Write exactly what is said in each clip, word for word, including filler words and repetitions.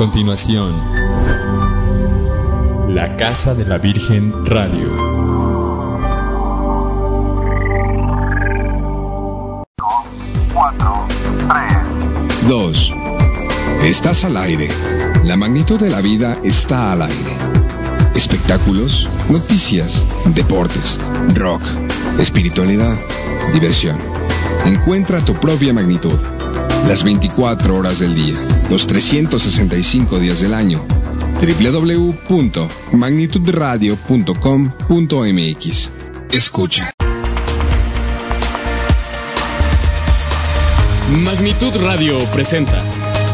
A continuación, La Casa de la Virgen Radio. cuatro, tres, dos. Estás al aire. La magnitud de la vida está al aire. Espectáculos, noticias, deportes, rock, espiritualidad, diversión. Encuentra tu propia magnitud. Las veinticuatro horas del día, los trescientos sesenta y cinco días del año. doble u doble u doble u punto magnitud radio punto com punto m x. Escucha. Magnitud Radio presenta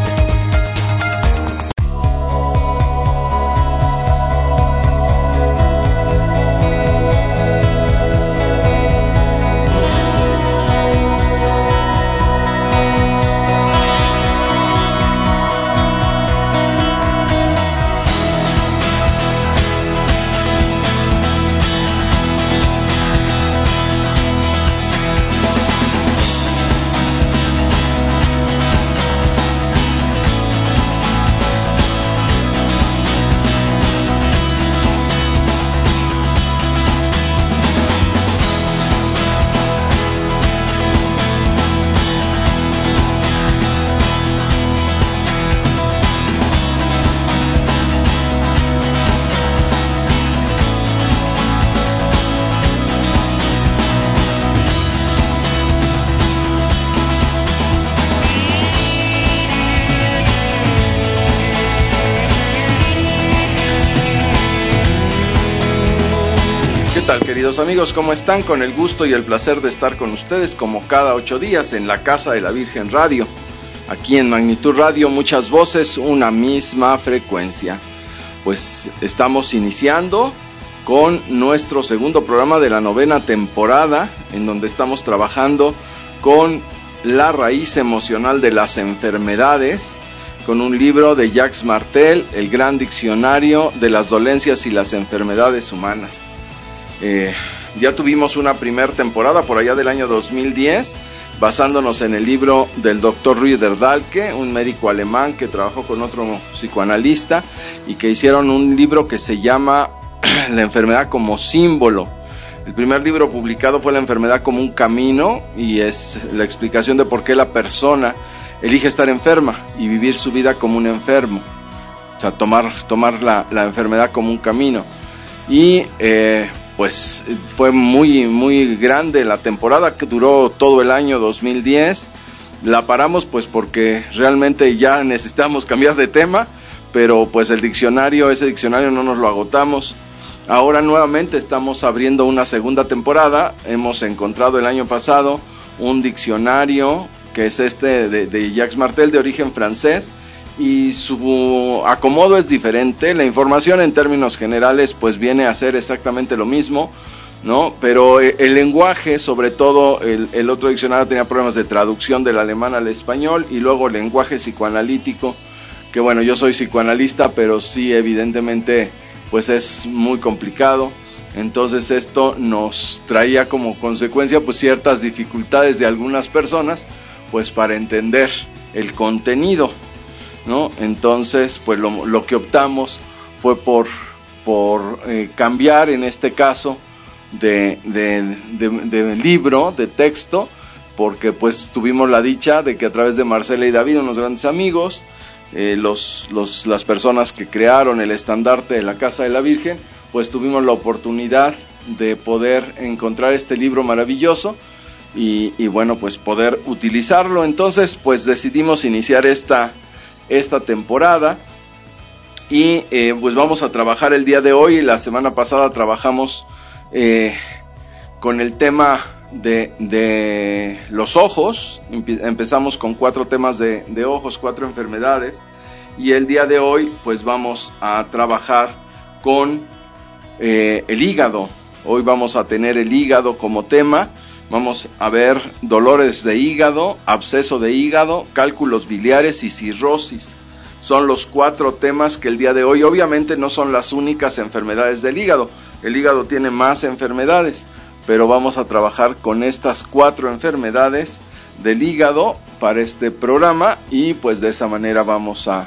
Queridos amigos, ¿cómo están? Con el gusto y el placer de estar con ustedes como cada ocho días en la Casa de la Virgen Radio. Aquí en Magnitud Radio, muchas voces, una misma frecuencia. Pues estamos iniciando con nuestro segundo programa de la novena temporada, en donde estamos trabajando con la raíz emocional de las enfermedades, con un libro de Jacques Martel, El Gran Diccionario de las Dolencias y las Enfermedades Humanas. Eh, ya tuvimos una primera temporada por allá del año dos mil diez, basándonos en el libro del doctor Rüdiger Dahlke, un médico alemán que trabajó con otro psicoanalista y que hicieron un libro que se llama La enfermedad como símbolo. El primer libro publicado fue La enfermedad como un camino, y es la explicación de por qué la persona elige estar enferma y vivir su vida como un enfermo, o sea, tomar, tomar la, la enfermedad como un camino. Y eh, pues fue muy muy grande la temporada, que duró todo el año dos mil diez. La paramos pues porque realmente ya necesitamos cambiar de tema, pero pues el diccionario, ese diccionario no nos lo agotamos. Ahora nuevamente estamos abriendo una segunda temporada. Hemos encontrado el año pasado un diccionario que es este de, de Jacques Martel, de origen francés, y su acomodo es diferente. La información en términos generales pues viene a ser exactamente lo mismo, ¿no? Pero el lenguaje, sobre todo el, el otro diccionario tenía problemas de traducción del alemán al español, y luego el lenguaje psicoanalítico, que bueno, yo soy psicoanalista, pero sí evidentemente pues es muy complicado. Entonces esto nos traía como consecuencia pues ciertas dificultades de algunas personas pues para entender el contenido, ¿no? Entonces pues lo, lo que optamos fue por, por eh, cambiar en este caso de, de, de, de libro, de texto, porque pues tuvimos la dicha de que a través de Marcela y David, unos grandes amigos, eh, los, los, las personas que crearon el estandarte de la Casa de la Virgen, pues tuvimos la oportunidad de poder encontrar este libro maravilloso y, y bueno, pues poder utilizarlo. Entonces pues decidimos iniciar esta esta temporada y eh, pues vamos a trabajar el día de hoy. La semana pasada trabajamos eh, con el tema de, de los ojos. Empe- empezamos con cuatro temas de, de ojos, cuatro enfermedades, y el día de hoy pues vamos a trabajar con eh, el hígado. Hoy vamos a tener el hígado como tema. Vamos a ver dolores de hígado, absceso de hígado, cálculos biliares y cirrosis. Son los cuatro temas que el día de hoy, obviamente no son las únicas enfermedades del hígado. El hígado tiene más enfermedades, pero vamos a trabajar con estas cuatro enfermedades del hígado para este programa, y pues de esa manera vamos a,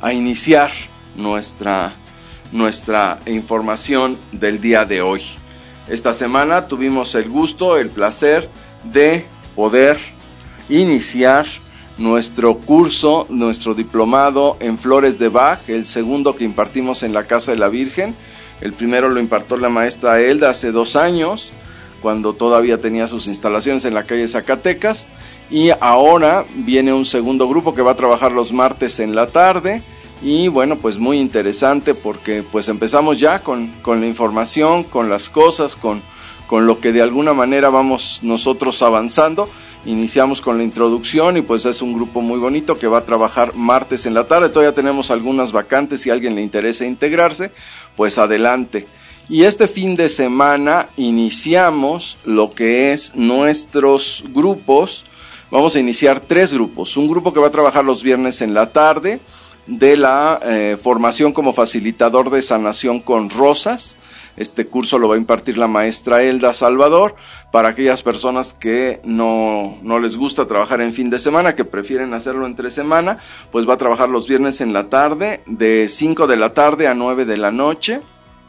a iniciar nuestra, nuestra información del día de hoy. Esta semana tuvimos el gusto, el placer de poder iniciar nuestro curso, nuestro diplomado en Flores de Bach, el segundo que impartimos en la Casa de la Virgen. El primero lo impartió la maestra Elda hace dos años, cuando todavía tenía sus instalaciones en la calle Zacatecas, y ahora viene un segundo grupo que va a trabajar los martes en la tarde, y bueno, pues muy interesante porque pues empezamos ya con, con la información, con las cosas, con, con lo que de alguna manera vamos nosotros avanzando. Iniciamos con la introducción y pues es un grupo muy bonito que va a trabajar martes en la tarde. Todavía tenemos algunas vacantes, si a alguien le interesa integrarse, pues adelante. Y este fin de semana iniciamos lo que es nuestros grupos. Vamos a iniciar tres grupos. Un grupo que va a trabajar los viernes en la tarde de la eh, formación como facilitador de sanación con rosas. Este curso lo va a impartir la maestra Elda Salvador para aquellas personas que no, no les gusta trabajar en fin de semana, que prefieren hacerlo entre semana, pues va a trabajar los viernes en la tarde, de cinco de la tarde a nueve de la noche.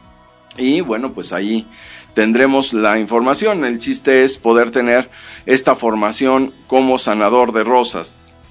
Y bueno, pues ahí tendremos la información. El chiste es poder tener esta formación como sanador de rosas,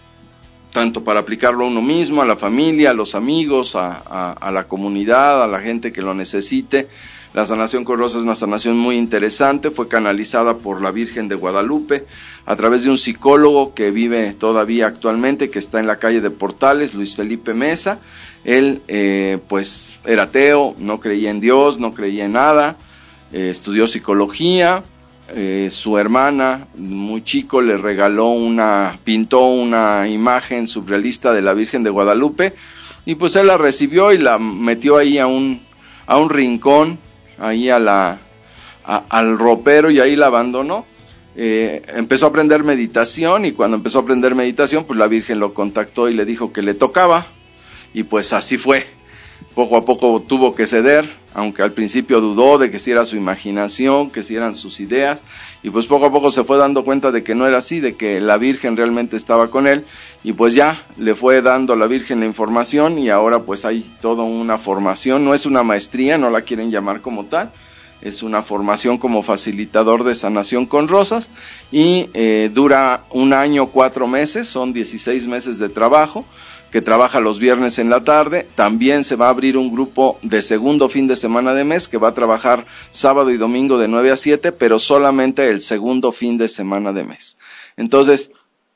tanto para aplicarlo a uno mismo, a la familia, a los amigos, a, a, a la comunidad, a la gente que lo necesite. La sanación con rosas es una sanación muy interesante, fue canalizada por la Virgen de Guadalupe a través de un psicólogo que vive todavía actualmente, que está en la calle de Portales, Luis Felipe Mesa. Él eh, pues era ateo, no creía en Dios, no creía en nada, eh, estudió psicología. Eh, su hermana, muy chico, le regaló una, pintó una imagen surrealista de la Virgen de Guadalupe, y pues él la recibió y la metió ahí a un, a un rincón, ahí a la, a, al ropero, y ahí la abandonó. Eh, empezó a aprender meditación, y cuando empezó a aprender meditación, pues la Virgen lo contactó y le dijo que le tocaba, y pues así fue. Poco a poco tuvo que ceder, aunque al principio dudó de que si era su imaginación, que si eran sus ideas, y pues poco a poco se fue dando cuenta de que no era así, de que la Virgen realmente estaba con él, y pues ya le fue dando a la Virgen la información, y ahora pues hay toda una formación. No es una maestría, no la quieren llamar como tal, es una formación como facilitador de sanación con rosas, y eh, dura un año, cuatro meses, son dieciséis meses de trabajo, que trabaja los viernes en la tarde. También se va a abrir un grupo de segundo fin de semana de mes que va a trabajar sábado y domingo de nueve a siete, pero solamente el segundo fin de semana de mes. Entonces,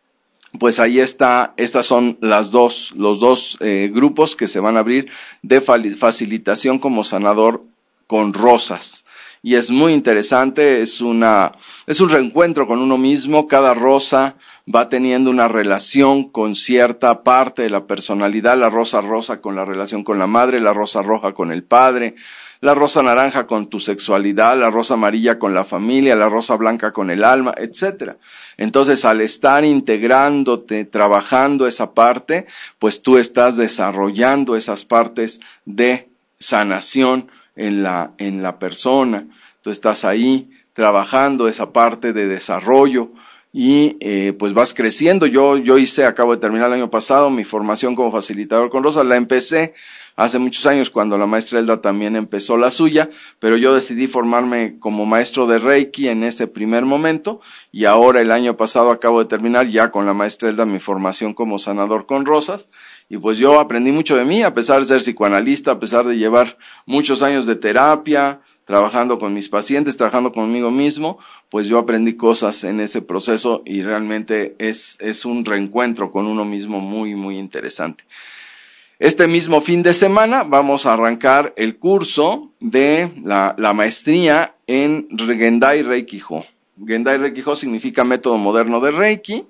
pues ahí está, estas son las dos, los dos eh, grupos que se van a abrir de facilitación como sanador con rosas. Y es muy interesante, es una, es un reencuentro con uno mismo. Cada rosa va teniendo una relación con cierta parte de la personalidad. La rosa rosa con la relación con la madre, la rosa roja con el padre, la rosa naranja con tu sexualidad, la rosa amarilla con la familia, la rosa blanca con el alma, etcétera. Entonces, al estar integrándote, trabajando esa parte, pues tú estás desarrollando esas partes de sanación en la, en la persona. Tú estás ahí trabajando esa parte de desarrollo y eh, pues vas creciendo. Yo, yo hice, acabo de terminar el año pasado mi formación como facilitador con rosas. La empecé hace muchos años cuando la maestra Elda también empezó la suya, pero yo decidí formarme como maestro de Reiki en ese primer momento, y ahora el año pasado acabo de terminar ya con la maestra Elda mi formación como sanador con rosas. Y pues yo aprendí mucho de mí, a pesar de ser psicoanalista, a pesar de llevar muchos años de terapia, trabajando con mis pacientes, trabajando conmigo mismo, pues yo aprendí cosas en ese proceso, y realmente es, es un reencuentro con uno mismo muy, muy interesante. Este mismo fin de semana vamos a arrancar el curso de la, la maestría en Gendai Reiki-ho. Gendai Reiki-ho significa método moderno de Reiki.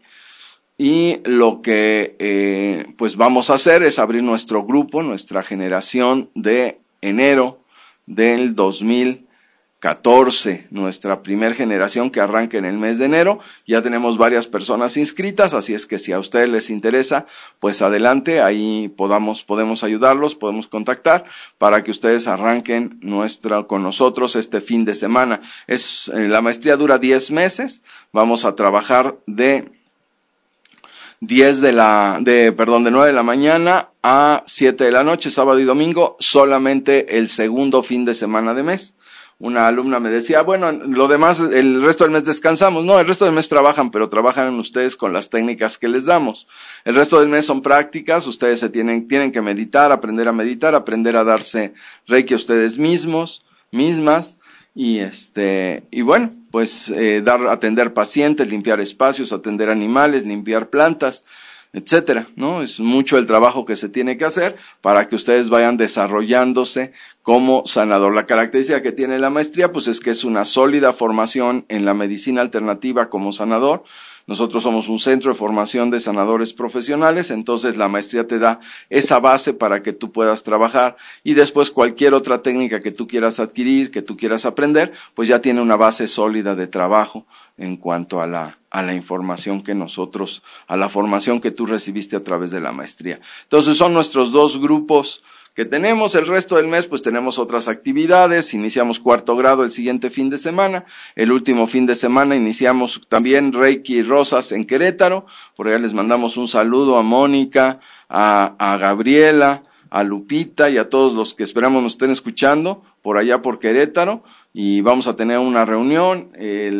Y lo que eh, pues vamos a hacer es abrir nuestro grupo, nuestra generación de enero del dos mil catorce, nuestra primer generación que arranca en el mes de enero. Ya tenemos varias personas inscritas, así es que si a ustedes les interesa, pues adelante, ahí podamos, podemos ayudarlos, podemos contactar para que ustedes arranquen nuestra, con nosotros este fin de semana. Es, eh, la maestría dura diez meses, vamos a trabajar de diez de la, de, perdón, de nueve de la mañana a siete de la noche, sábado y domingo, solamente el segundo fin de semana de mes. Una alumna me decía, bueno, lo demás, el resto del mes descansamos. No, el resto del mes trabajan, pero trabajan ustedes con las técnicas que les damos. El resto del mes son prácticas, ustedes se tienen, tienen que meditar, aprender a meditar, aprender a darse reiki a ustedes mismos, mismas, y este, y bueno, pues eh, dar, atender pacientes, limpiar espacios, atender animales, limpiar plantas, etcétera, ¿no? Es mucho el trabajo que se tiene que hacer para que ustedes vayan desarrollándose como sanador. La característica que tiene la maestría, pues es que es una sólida formación en la medicina alternativa como sanador. Nosotros somos un centro de formación de sanadores profesionales, entonces la maestría te da esa base para que tú puedas trabajar y después cualquier otra técnica que tú quieras adquirir, que tú quieras aprender, pues ya tiene una base sólida de trabajo en cuanto a la, a la información que nosotros, a la formación que tú recibiste a través de la maestría. Entonces son nuestros dos grupos que tenemos. El resto del mes pues tenemos otras actividades, iniciamos cuarto grado el siguiente fin de semana, el último fin de semana iniciamos también Reiki y Rosas en Querétaro, por allá les mandamos un saludo a Mónica, a, a Gabriela, a Lupita y a todos los que esperamos nos estén escuchando por allá por Querétaro, y vamos a tener una reunión.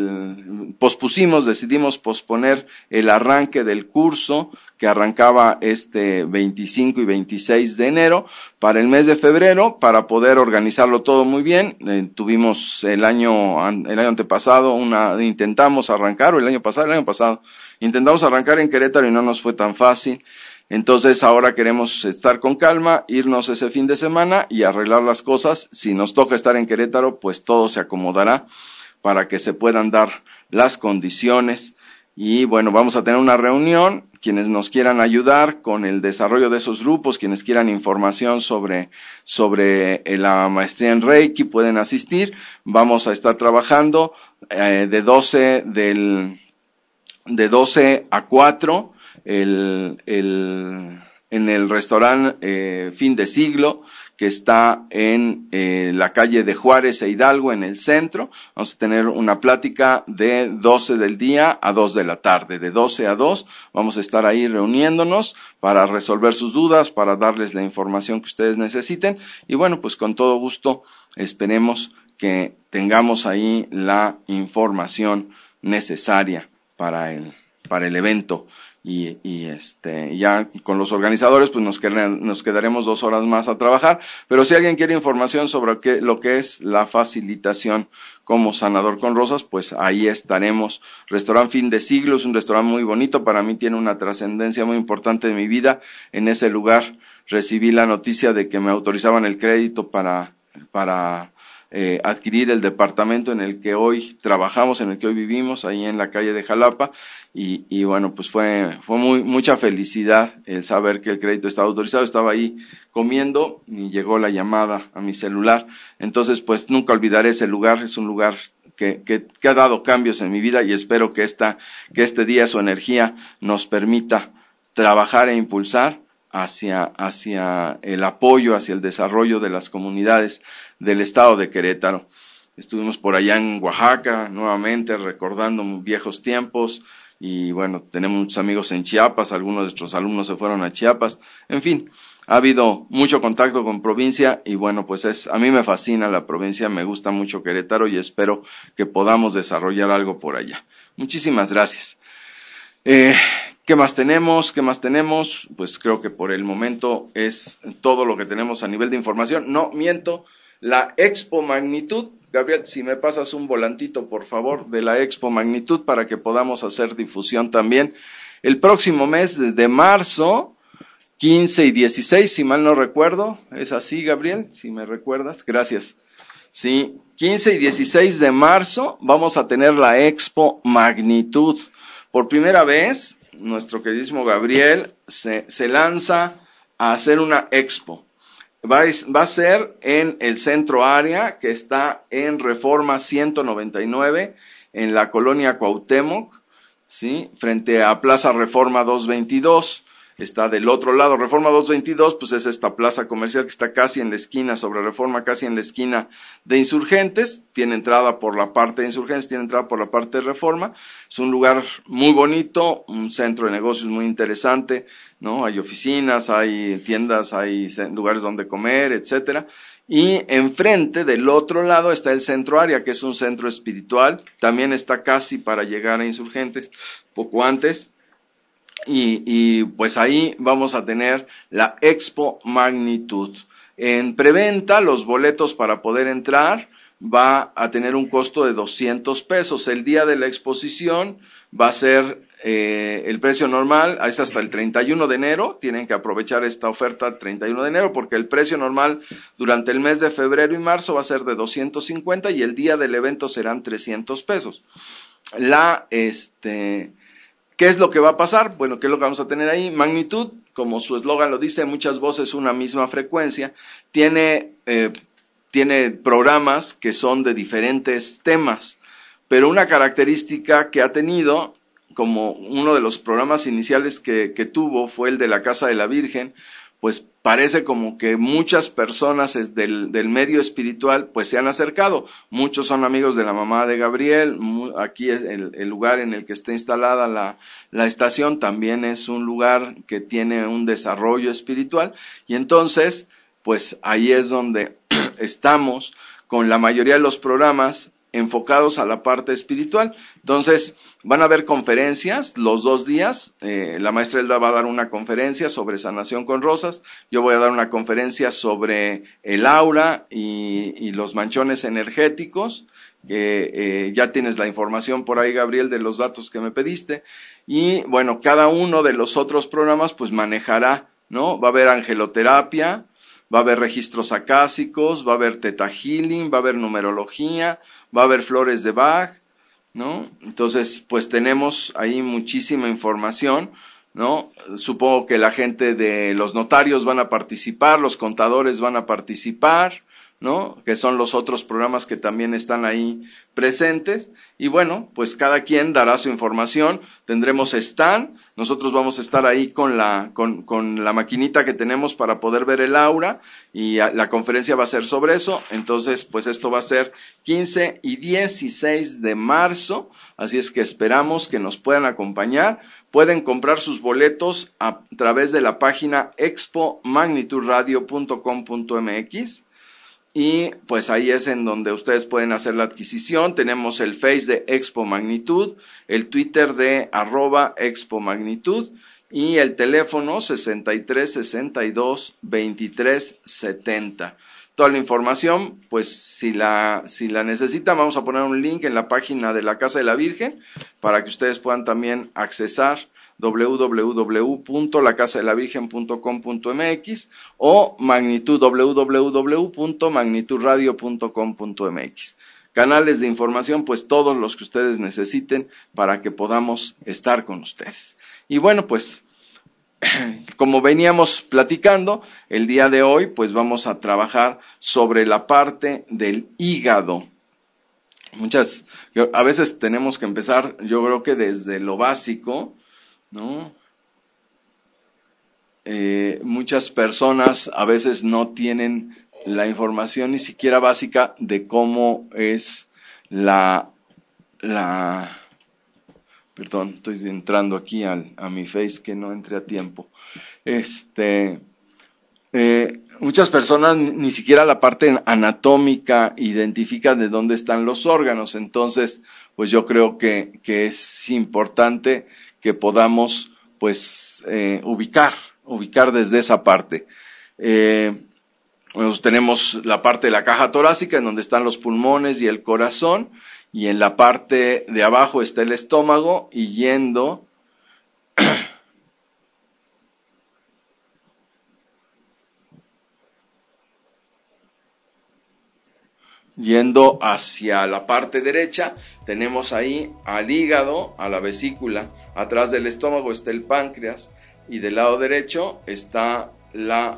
El, pospusimos, decidimos posponer el arranque del curso que arrancaba este veinticinco y veintiséis de enero para el mes de febrero, para poder organizarlo todo muy bien. Eh, tuvimos el año, el año antepasado, una, intentamos arrancar, o el año pasado, el año pasado, intentamos arrancar en Querétaro y no nos fue tan fácil. Entonces ahora queremos estar con calma, irnos ese fin de semana y arreglar las cosas. Si nos toca estar en Querétaro, pues todo se acomodará para que se puedan dar las condiciones. Y bueno, vamos a tener una reunión. Quienes nos quieran ayudar con el desarrollo de esos grupos, quienes quieran información sobre, sobre la maestría en Reiki, pueden asistir. Vamos a estar trabajando eh, de doce del, de doce a cuatro. El, el, en el restaurante eh, Fin de Siglo, que está en eh, la calle de Juárez e Hidalgo, en el centro. Vamos a tener una plática de doce del día a dos de la tarde, de doce a dos. Vamos a estar ahí reuniéndonos para resolver sus dudas, para darles la información que ustedes necesiten. Y bueno, pues con todo gusto esperemos que tengamos ahí la información necesaria para el, para el evento. Y, y este, ya con los organizadores pues nos, quedan, nos quedaremos dos horas más a trabajar, pero si alguien quiere información sobre qué, lo que es la facilitación como sanador con rosas, pues ahí estaremos. Restaurante Fin de Siglo es un restaurante muy bonito, para mí tiene una trascendencia muy importante en mi vida. En ese lugar recibí la noticia de que me autorizaban el crédito para, para Eh, adquirir el departamento en el que hoy trabajamos, en el que hoy vivimos, ahí en la calle de Jalapa, y, y bueno, pues fue, fue muy, mucha felicidad el saber que el crédito estaba autorizado. Estaba ahí comiendo y llegó la llamada a mi celular. Entonces, pues nunca olvidaré ese lugar. Es un lugar que, que, que ha dado cambios en mi vida, y espero que esta, que este día su energía nos permita trabajar e impulsar hacia, hacia el apoyo, hacia el desarrollo de las comunidades del estado de Querétaro. Estuvimos por allá en Oaxaca, nuevamente recordando viejos tiempos, y bueno, tenemos muchos amigos en Chiapas, algunos de nuestros alumnos se fueron a Chiapas. En fin, ha habido mucho contacto con provincia, y bueno, pues es, a mí me fascina la provincia, me gusta mucho Querétaro, y espero que podamos desarrollar algo por allá. Muchísimas gracias. Eh, ¿Qué más tenemos? ¿Qué más tenemos? Pues creo que por el momento es todo lo que tenemos a nivel de información. No, miento, la Expo Magnitud. Gabriel, si me pasas un volantito, por favor, de la Expo Magnitud para que podamos hacer difusión también. El próximo mes de marzo, quince y dieciséis, si mal no recuerdo. ¿Es así, Gabriel? Si me recuerdas. Gracias. Sí, quince y dieciséis de marzo vamos a tener la Expo Magnitud. Por primera vez, nuestro queridísimo Gabriel se, se lanza a hacer una expo. Va, va a ser en el centro área, que está en Reforma ciento noventa y nueve, en la colonia Cuauhtémoc, ¿sí? Frente a Plaza Reforma doscientos veintidós. está del otro lado. Reforma doscientos veintidós, pues es esta plaza comercial que está casi en la esquina, sobre Reforma, casi en la esquina de Insurgentes. Tiene entrada por la parte de Insurgentes, tiene entrada por la parte de Reforma. Es un lugar muy bonito, un centro de negocios muy interesante, ¿no? Hay oficinas, hay tiendas, hay lugares donde comer, etcétera. Y enfrente, del otro lado, está el Centro Área, que es un centro espiritual. También está casi para llegar a Insurgentes, poco antes. Y, y pues ahí vamos a tener la Expo Magnitud. En preventa, los boletos para poder entrar va a tener un costo de doscientos pesos. El día de la exposición va a ser eh, el precio normal, es hasta el treinta y uno de enero, tienen que aprovechar esta oferta treinta y uno de enero, porque el precio normal durante el mes de febrero y marzo va a ser de doscientos cincuenta y el día del evento serán trescientos pesos. La, este... ¿Qué es lo que va a pasar? Bueno, ¿qué es lo que vamos a tener ahí? Magnitud, como su eslogan lo dice, muchas voces, una misma frecuencia. Tiene, eh, tiene programas que son de diferentes temas, pero una característica que ha tenido, como uno de los programas iniciales que, que tuvo fue el de la Casa de la Virgen, pues parece como que muchas personas del, del medio espiritual pues se han acercado. Muchos son amigos de la mamá de Gabriel. Aquí es el, el lugar en el que está instalada la, la estación, también es un lugar que tiene un desarrollo espiritual, y entonces pues ahí es donde estamos con la mayoría de los programas enfocados a la parte espiritual. Entonces van a haber conferencias los dos días. Eh, la maestra Elda va a dar una conferencia sobre sanación con rosas, yo voy a dar una conferencia sobre el aura y, y los manchones energéticos, que eh, ya tienes la información por ahí, Gabriel, de los datos que me pediste. Y bueno, cada uno de los otros programas pues manejará, ¿no? Va a haber angeloterapia, va a haber registros acásicos, va a haber teta healing, va a haber numerología, va a haber flores de Bach, ¿no? Entonces, pues tenemos ahí muchísima información, ¿no? Supongo que la gente de los notarios van a participar, los contadores van a participar, ¿no? Que son los otros programas que también están ahí presentes. Y bueno, pues cada quien dará su información. Tendremos stand, nosotros vamos a estar ahí con la, con, con la maquinita que tenemos para poder ver el aura, y la conferencia va a ser sobre eso. Entonces, pues esto va a ser quince y dieciséis de marzo, así es que esperamos que nos puedan acompañar. Pueden comprar sus boletos a través de la página expo magnitud radio punto com punto m x. Y pues ahí es en donde ustedes pueden hacer la adquisición. Tenemos el Face de Expo Magnitud, el Twitter de arroba Expo Magnitud y el teléfono sesenta y tres sesenta y dos veintitrés setenta. Toda la información, pues si la, si la necesitan, vamos a poner un link en la página de la Casa de la Virgen para que ustedes puedan también accesar doble u doble u doble u punto la casa de la virgen punto com punto m x o magnitud doble u doble u doble u punto magnitud radio punto com punto m x. Canales de información, pues todos los que ustedes necesiten para que podamos estar con ustedes. Y bueno, pues como veníamos platicando, el día de hoy pues vamos a trabajar sobre la parte del hígado. Muchas, yo, a veces tenemos que empezar, yo creo que desde lo básico, ¿no? Eh, muchas personas a veces no tienen la información ni siquiera básica de cómo es la, la, perdón, estoy entrando aquí al, a mi Face que no entré a tiempo. Este, eh, muchas personas ni siquiera la parte anatómica identifican de dónde están los órganos. Entonces, pues yo creo que, que es importante que podamos pues eh, ubicar, ubicar desde esa parte. Eh, bueno, tenemos la parte de la caja torácica en donde están los pulmones y el corazón, y en la parte de abajo está el estómago, y yendo Yendo hacia la parte derecha, tenemos ahí al hígado, a la vesícula. Atrás del estómago está el páncreas y del lado derecho está la,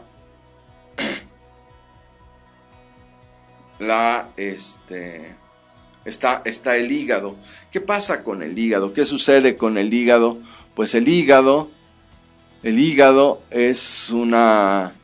la, este, está, está el hígado. ¿Qué pasa con el hígado? ¿Qué sucede con el hígado? Pues el hígado El hígado es una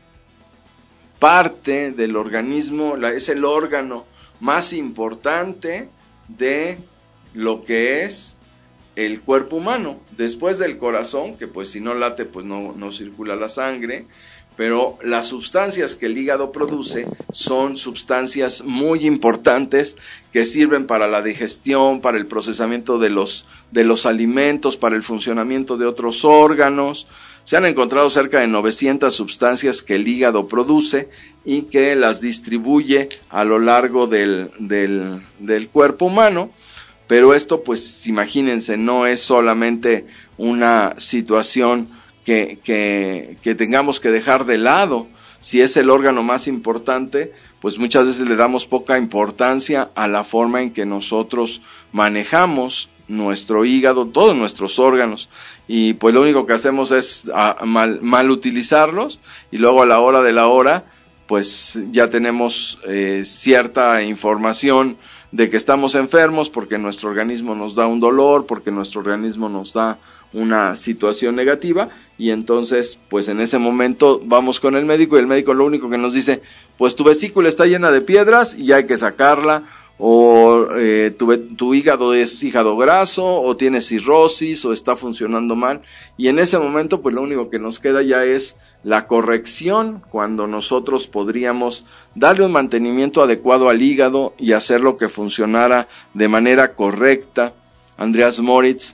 parte del organismo, es el órgano más importante de lo que es el cuerpo humano, después del corazón, que pues si no late pues no, no circula la sangre, pero las sustancias que el hígado produce son sustancias muy importantes que sirven para la digestión, para el procesamiento de los, de los alimentos, para el funcionamiento de otros órganos. Se han encontrado cerca de novecientas sustancias que el hígado produce y que las distribuye a lo largo del, del, del cuerpo humano, pero esto pues imagínense, no es solamente una situación que, que, que tengamos que dejar de lado. Si es el órgano más importante, pues muchas veces le damos poca importancia a la forma en que nosotros manejamos nuestro hígado, todos nuestros órganos, y pues lo único que hacemos es a, mal, mal utilizarlos, y luego a la hora de la hora pues ya tenemos eh, cierta información de que estamos enfermos porque nuestro organismo nos da un dolor, porque nuestro organismo nos da una situación negativa, y entonces pues en ese momento vamos con el médico y el médico lo único que nos dice, pues tu vesícula está llena de piedras y hay que sacarla, o eh, tu, tu hígado es hígado graso, o tiene cirrosis, o está funcionando mal, y en ese momento pues lo único que nos queda ya es la corrección, cuando nosotros podríamos darle un mantenimiento adecuado al hígado y hacerlo que funcionara de manera correcta. Andreas Moritz,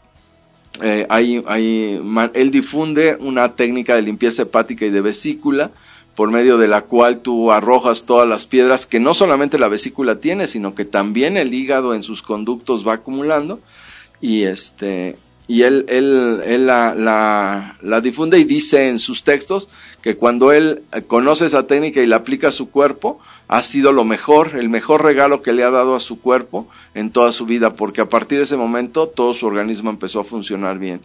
eh, hay, hay, él difunde una técnica de limpieza hepática y de vesícula, por medio de la cual tú arrojas todas las piedras que no solamente la vesícula tiene, sino que también el hígado en sus conductos va acumulando, y este y él, él, él la, la, la difunde y dice en sus textos que cuando él conoce esa técnica y la aplica a su cuerpo, ha sido lo mejor, el mejor regalo que le ha dado a su cuerpo en toda su vida, porque a partir de ese momento todo su organismo empezó a funcionar bien.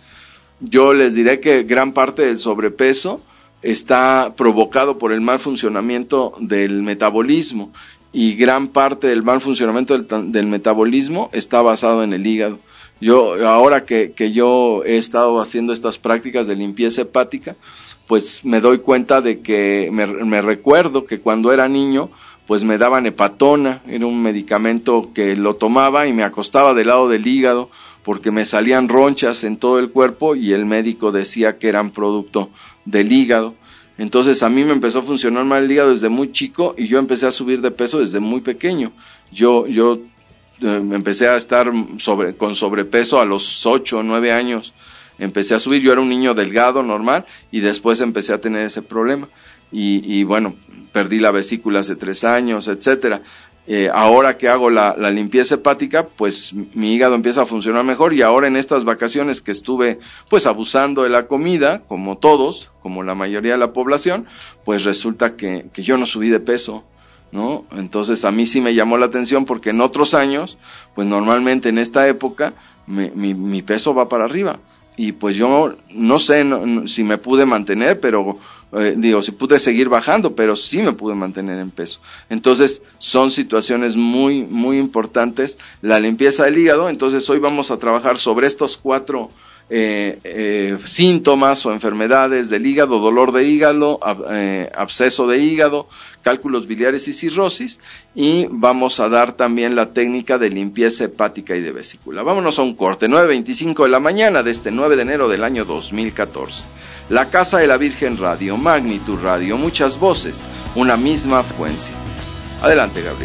Yo les diré que gran parte del sobrepeso está provocado por el mal funcionamiento del metabolismo, y gran parte del mal funcionamiento del, del metabolismo está basado en el hígado. Yo, ahora que, que yo he estado haciendo estas prácticas de limpieza hepática, pues me doy cuenta de que me, me recuerdo que cuando era niño, pues me daban hepatona, era un medicamento que lo tomaba y me acostaba del lado del hígado porque me salían ronchas en todo el cuerpo y el médico decía que eran producto del hígado. Entonces a mí me empezó a funcionar mal el hígado desde muy chico y yo empecé a subir de peso desde muy pequeño. Yo, yo eh, empecé a estar sobre, con sobrepeso a los ocho o nueve años. Empecé a subir, yo era un niño delgado, normal, y después empecé a tener ese problema. Y, y bueno, perdí la vesícula hace tres años, etcétera. Eh, ahora que hago la, la limpieza hepática, pues mi hígado empieza a funcionar mejor, y ahora en estas vacaciones que estuve pues abusando de la comida, como todos, como la mayoría de la población, pues resulta que, que yo no subí de peso, ¿no? Entonces a mí sí me llamó la atención, porque en otros años, pues normalmente en esta época, me, mi, mi peso va para arriba, y pues yo no sé no, no, si me pude mantener, pero... Eh, digo, si pude seguir bajando, pero sí me pude mantener en peso. Entonces, son situaciones muy, muy importantes, la limpieza del hígado. Entonces, hoy vamos a trabajar sobre estos cuatro eh, eh, síntomas o enfermedades del hígado: dolor de hígado, ab, eh, absceso de hígado, cálculos biliares y cirrosis, y vamos a dar también la técnica de limpieza hepática y de vesícula. Vámonos a un corte, nueve veinticinco de la mañana de este nueve de enero del año dos mil catorce. La Casa de la Virgen Radio, Magnitud Radio, muchas voces, una misma frecuencia. Adelante, Gabriel.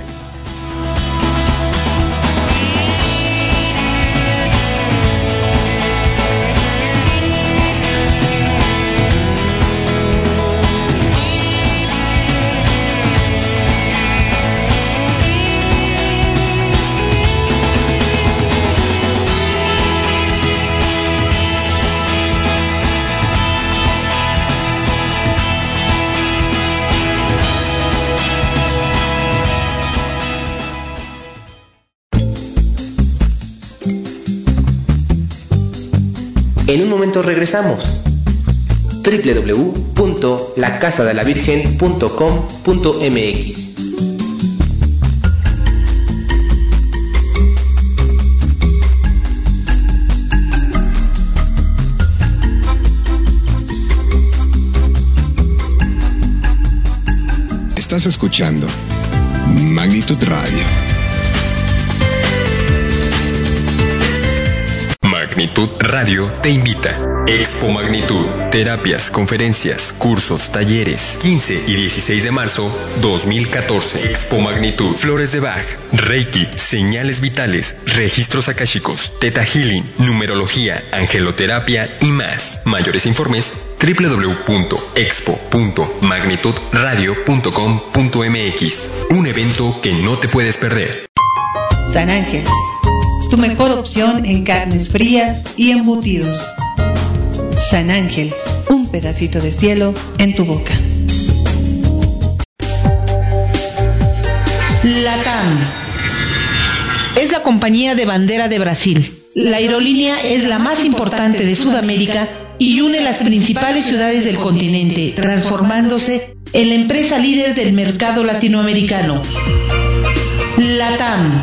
En un momento regresamos. doble u doble u doble u punto la casa de la virgen punto com punto m x. Estás escuchando Magnitud Radio. Magnitud Radio te invita. Expo Magnitud. Terapias, conferencias, cursos, talleres. quince y dieciséis de marzo dos mil catorce. Expo Magnitud. Flores de Bach, Reiki, señales vitales, registros akáshicos, Theta Healing, numerología, angeloterapia y más. Mayores informes doble u doble u doble u punto expo punto magnitud radio punto com punto m x. Un evento que no te puedes perder. San Ángel, tu mejor opción en carnes frías y embutidos. San Ángel, un pedacito de cielo en tu boca. LATAM es la compañía de bandera de Brasil. La aerolínea es la más importante de Sudamérica y une las principales ciudades del continente, transformándose en la empresa líder del mercado latinoamericano. LATAM.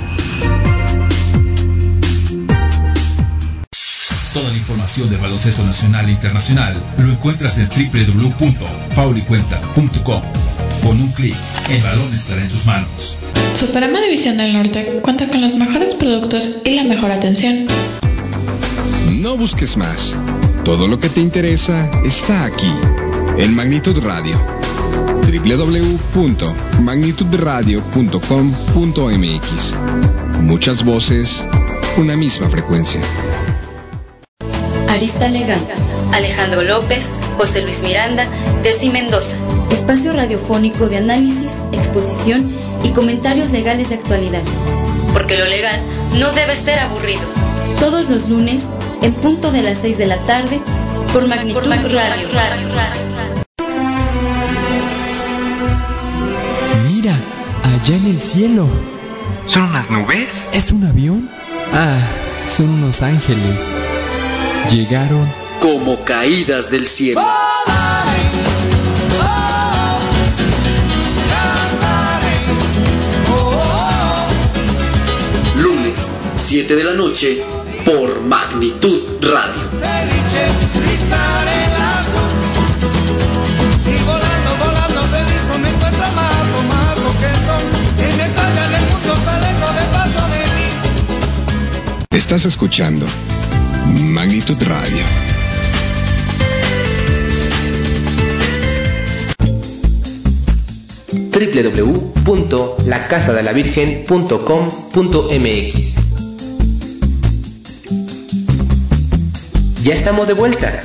Toda la información del baloncesto nacional e internacional lo encuentras en doble u doble u doble u punto paulicuenta punto com. Con un clic, el balón estará en tus manos. Superama División del Norte cuenta con los mejores productos y la mejor atención. No busques más. Todo lo que te interesa está aquí, en Magnitud Radio. doble u doble u doble u punto magnitud radio punto com punto m x. Muchas voces, una misma frecuencia. Arista Legal, Alejandro López, José Luis Miranda, Desi Mendoza. Espacio radiofónico de análisis, exposición y comentarios legales de actualidad. Porque lo legal no debe ser aburrido. Todos los lunes, en punto de las seis de la tarde, por Magnitud, por Magnitud Radio. Radio, Radio. Mira, allá en el cielo. ¿Son unas nubes? ¿Es un avión? Ah, son unos ángeles. Llegaron como caídas del cielo. Lunes, siete de la noche, por Magnitud Radio. Estás escuchando Magnitud Radio. doble u doble u doble u punto la casa de la virgen punto com punto m x. Ya estamos de vuelta.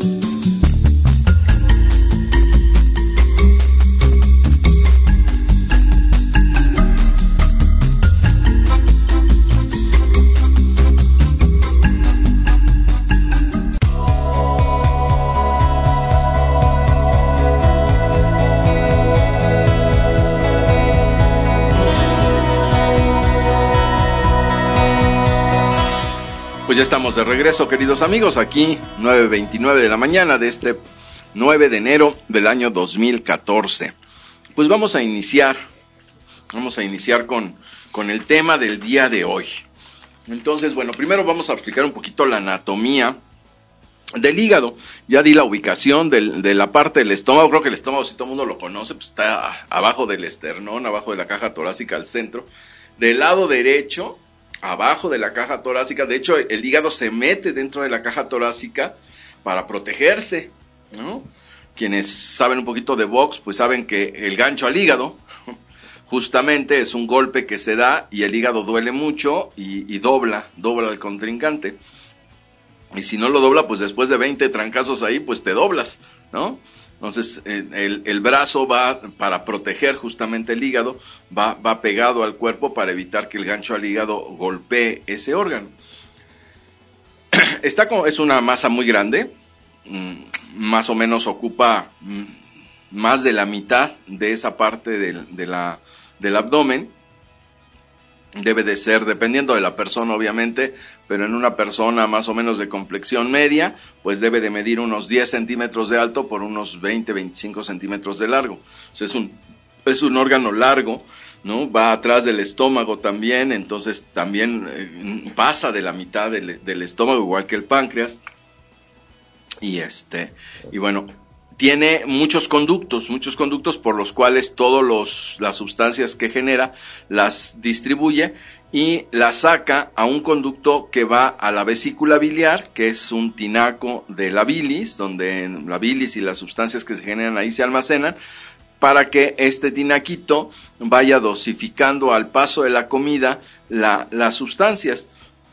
Pues ya estamos de regreso, queridos amigos, aquí nueve veintinueve de la mañana de este nueve de enero del año dos mil catorce. Pues vamos a iniciar, vamos a iniciar con, con el tema del día de hoy. Entonces, bueno, primero vamos a explicar un poquito la anatomía del hígado. Ya di la ubicación del, de la parte del estómago. Creo que el estómago, si todo el mundo lo conoce, pues está abajo del esternón, abajo de la caja torácica al centro. Del lado derecho, abajo de la caja torácica. De hecho, el hígado se mete dentro de la caja torácica para protegerse, ¿no? Quienes saben un poquito de box, pues saben que el gancho al hígado justamente es un golpe que se da y el hígado duele mucho y, y dobla, dobla al contrincante. Y si no lo dobla, pues después de veinte trancazos ahí, pues te doblas, ¿no? Entonces, el, el brazo va, para proteger justamente el hígado, va, va pegado al cuerpo para evitar que el gancho al hígado golpee ese órgano. Está como, es una masa muy grande, más o menos ocupa más de la mitad de esa parte del, de la, del abdomen. Debe de ser, dependiendo de la persona obviamente, pero en una persona más o menos de complexión media, pues debe de medir unos diez centímetros de alto por unos veinte, veinticinco centímetros de largo. O sea, es un, es un órgano largo, ¿no? Va atrás del estómago también, entonces también eh, pasa de la mitad del, del estómago, igual que el páncreas. Y este, y bueno, tiene muchos conductos, muchos conductos por los cuales todos los las sustancias que genera las distribuye y las saca a un conducto que va a la vesícula biliar, que es un tinaco de la bilis, donde la bilis y las sustancias que se generan ahí se almacenan, para que este tinaquito vaya dosificando al paso de la comida la, las sustancias.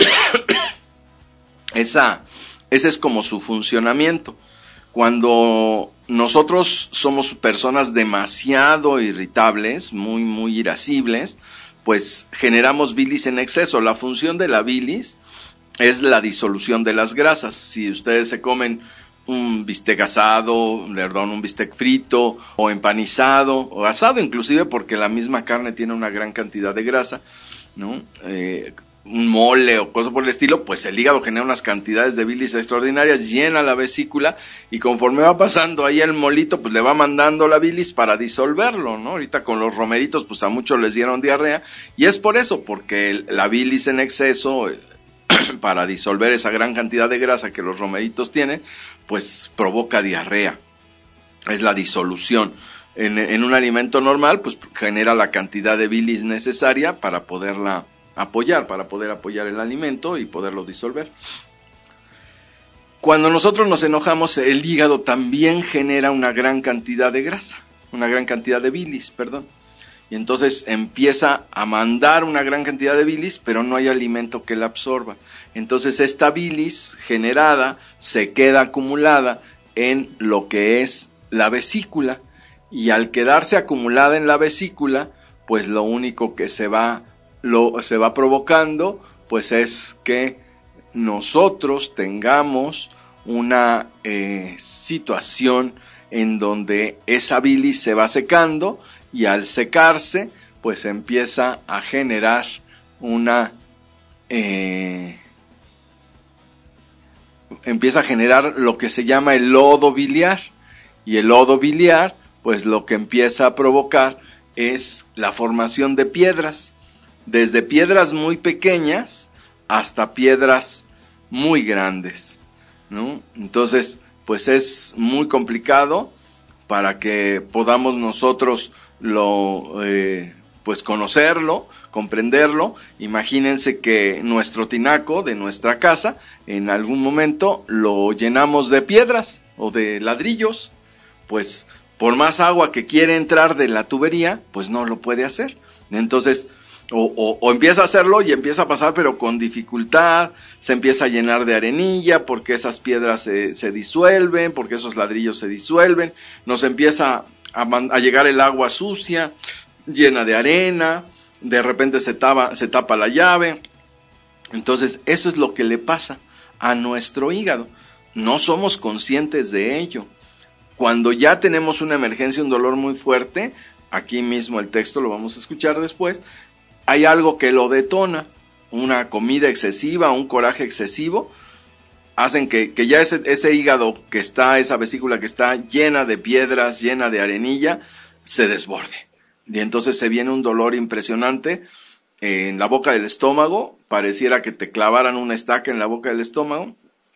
Esa, ese es como su funcionamiento. Cuando nosotros somos personas demasiado irritables, muy, muy irascibles, pues generamos bilis en exceso. La función de la bilis es la disolución de las grasas. Si ustedes se comen un bistec asado, perdón, un bistec frito o empanizado o asado inclusive, porque la misma carne tiene una gran cantidad de grasa, ¿no? Eh, un mole o cosas por el estilo, pues el hígado genera unas cantidades de bilis extraordinarias, llena la vesícula y conforme va pasando ahí el molito, pues le va mandando la bilis para disolverlo, ¿no? Ahorita con los romeritos, pues a muchos les dieron diarrea y es por eso, porque el, la bilis en exceso para disolver esa gran cantidad de grasa que los romeritos tienen, pues provoca diarrea. Es la disolución. En, en un alimento normal, pues genera la cantidad de bilis necesaria para poderla apoyar, para poder apoyar el alimento y poderlo disolver. Cuando nosotros nos enojamos, el hígado también genera una gran cantidad de grasa, una gran cantidad de bilis, perdón. Y entonces empieza a mandar una gran cantidad de bilis, pero no hay alimento que la absorba. Entonces esta bilis generada se queda acumulada en lo que es la vesícula, y al quedarse acumulada en la vesícula, pues lo único que se va, lo, se va provocando, pues es que nosotros tengamos una eh, situación en donde esa bilis se va secando, y al secarse, pues empieza a generar una, eh, empieza a generar lo que se llama el lodo biliar, y el lodo biliar, pues lo que empieza a provocar es la formación de piedras, desde piedras muy pequeñas hasta piedras muy grandes, ¿no? Entonces, pues es muy complicado para que podamos nosotros lo eh, pues conocerlo, comprenderlo. Imagínense que nuestro tinaco de nuestra casa en algún momento lo llenamos de piedras o de ladrillos, pues por más agua que quiere entrar de la tubería, pues no lo puede hacer. Entonces o, o, o empieza a hacerlo y empieza a pasar, pero con dificultad, se empieza a llenar de arenilla porque esas piedras se, se disuelven, porque esos ladrillos se disuelven, nos empieza a, a llegar el agua sucia, llena de arena, de repente se tapa, se tapa la llave. Entonces eso es lo que le pasa a nuestro hígado, no somos conscientes de ello. Cuando ya tenemos una emergencia, un dolor muy fuerte, aquí mismo el texto lo vamos a escuchar después, hay algo que lo detona, una comida excesiva, un coraje excesivo, hacen que, que ya ese, ese hígado que está, esa vesícula que está llena de piedras, llena de arenilla, se desborde. Y entonces se viene un dolor impresionante en la boca del estómago, pareciera que te clavaran una estaca en la boca del estómago,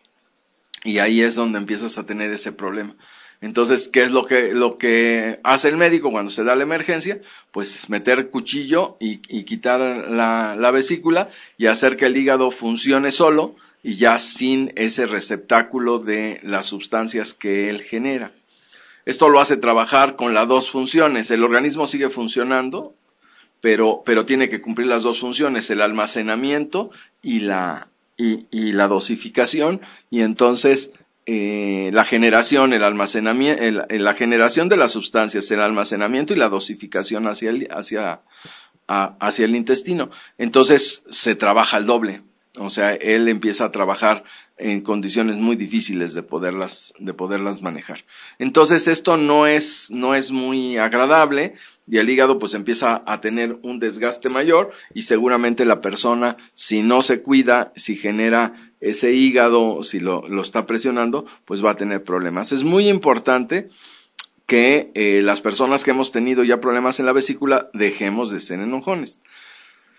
y ahí es donde empiezas a tener ese problema. Entonces, ¿qué es lo que lo que hace el médico cuando se da la emergencia? Pues meter cuchillo y, y quitar la, la vesícula y hacer que el hígado funcione solo y ya sin ese receptáculo de las sustancias que él genera. Esto lo hace trabajar con las dos funciones. El organismo sigue funcionando, pero, pero tiene que cumplir las dos funciones, el almacenamiento y la, y, y la dosificación, y entonces Eh, la generación, el almacenamiento, el, la generación de las sustancias, el almacenamiento y la dosificación hacia el, hacia, a, hacia el intestino. Entonces se trabaja al doble, o sea, él empieza a trabajar en condiciones muy difíciles de poderlas, de poderlas manejar. Entonces esto no es, no es muy agradable y el hígado pues empieza a tener un desgaste mayor y seguramente la persona, si no se cuida, si genera ese hígado, si lo, lo está presionando, pues va a tener problemas. Es muy importante que eh, las personas que hemos tenido ya problemas en la vesícula dejemos de ser enojones.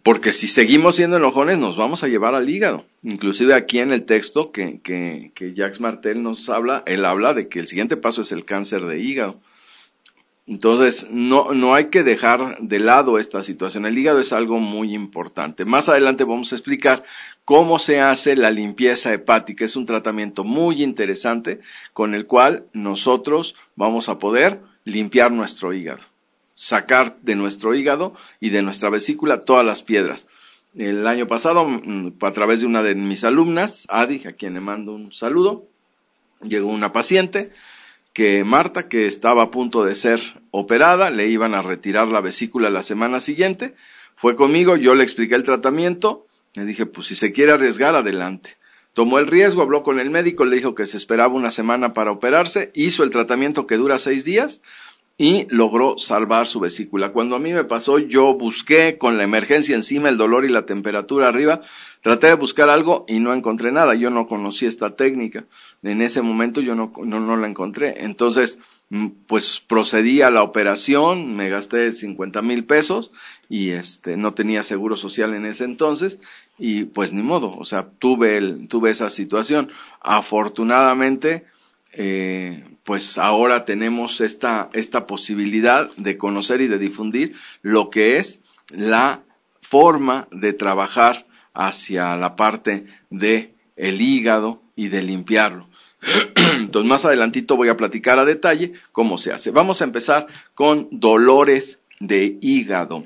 porque si seguimos siendo enojones nos vamos a llevar al hígado. Inclusive aquí en el texto que, que, que Jacques Martel nos habla, él habla de que el siguiente paso es el cáncer de hígado. Entonces, no, no hay que dejar de lado esta situación. El hígado es algo muy importante. Más adelante vamos a explicar cómo se hace la limpieza hepática. Es un tratamiento muy interesante con el cual nosotros vamos a poder limpiar nuestro hígado, sacar de nuestro hígado y de nuestra vesícula todas las piedras. El año pasado, a través de una de mis alumnas, Adi, a quien le mando un saludo, llegó una paciente que Marta, que estaba a punto de ser operada, le iban a retirar la vesícula la semana siguiente, fue conmigo, yo le expliqué el tratamiento, le dije, pues si se quiere arriesgar, adelante. Tomó el riesgo, habló con el médico, le dijo que se esperaba una semana para operarse, hizo el tratamiento que dura seis días y logró salvar su vesícula. Cuando a mí me pasó, yo busqué con la emergencia encima, el dolor y la temperatura arriba, traté de buscar algo y no encontré nada. Yo no conocí esta técnica. En ese momento yo no, no, no la encontré. Entonces, pues procedí a la operación, me gasté cincuenta mil pesos y este, no tenía seguro social en ese entonces y pues ni modo, o sea, tuve el, tuve esa situación. Afortunadamente, eh, pues ahora tenemos esta, esta posibilidad de conocer y de difundir lo que es la forma de trabajar hacia la parte de el hígado y de limpiarlo. Entonces más adelantito voy a platicar a detalle cómo se hace. Vamos a empezar con dolores de hígado.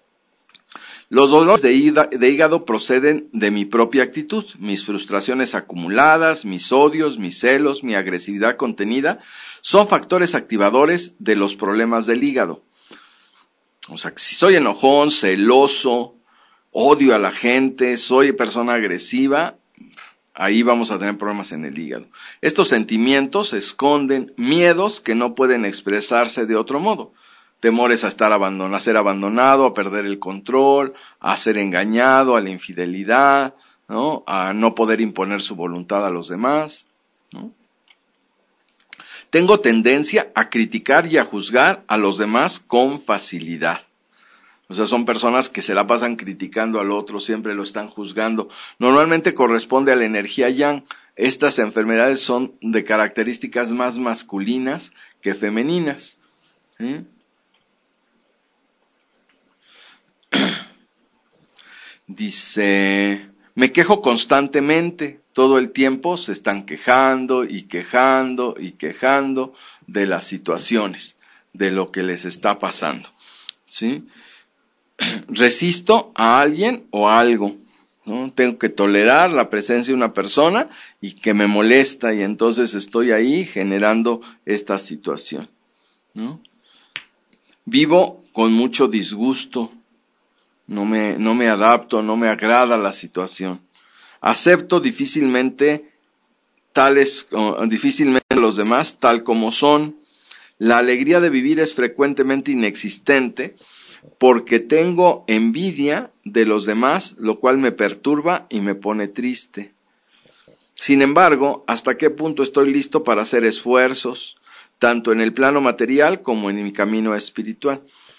Los dolores de hígado proceden de mi propia actitud, mis frustraciones acumuladas, mis odios, mis celos, mi agresividad contenida, son factores activadores de los problemas del hígado. O sea, si soy enojón, celoso, odio a la gente, soy persona agresiva, ahí vamos a tener problemas en el hígado. Estos sentimientos esconden miedos que no pueden expresarse de otro modo. Temores a estar abandonado, a ser abandonado, a perder el control, a ser engañado, a la infidelidad, ¿no? A no poder imponer su voluntad a los demás, ¿no? Tengo tendencia a criticar y a juzgar a los demás con facilidad. O sea, son personas que se la pasan criticando al otro, siempre lo están juzgando. Normalmente corresponde a la energía yang. Estas enfermedades son de características más masculinas que femeninas, ¿sí? Dice, me quejo constantemente, todo el tiempo se están quejando y quejando y quejando de las situaciones, de lo que les está pasando, ¿sí? Resisto a alguien o a algo, ¿no? Tengo que tolerar la presencia de una persona y que me molesta y entonces estoy ahí generando esta situación, ¿no? Vivo con mucho disgusto. No me, no me adapto, no me agrada la situación. Acepto difícilmente tales, uh, difícilmente a los demás tal como son. La alegría de vivir es frecuentemente inexistente porque tengo envidia de los demás, lo cual me perturba y me pone triste. Sin embargo, ¿hasta qué punto estoy listo para hacer esfuerzos, tanto en el plano material como en mi camino espiritual?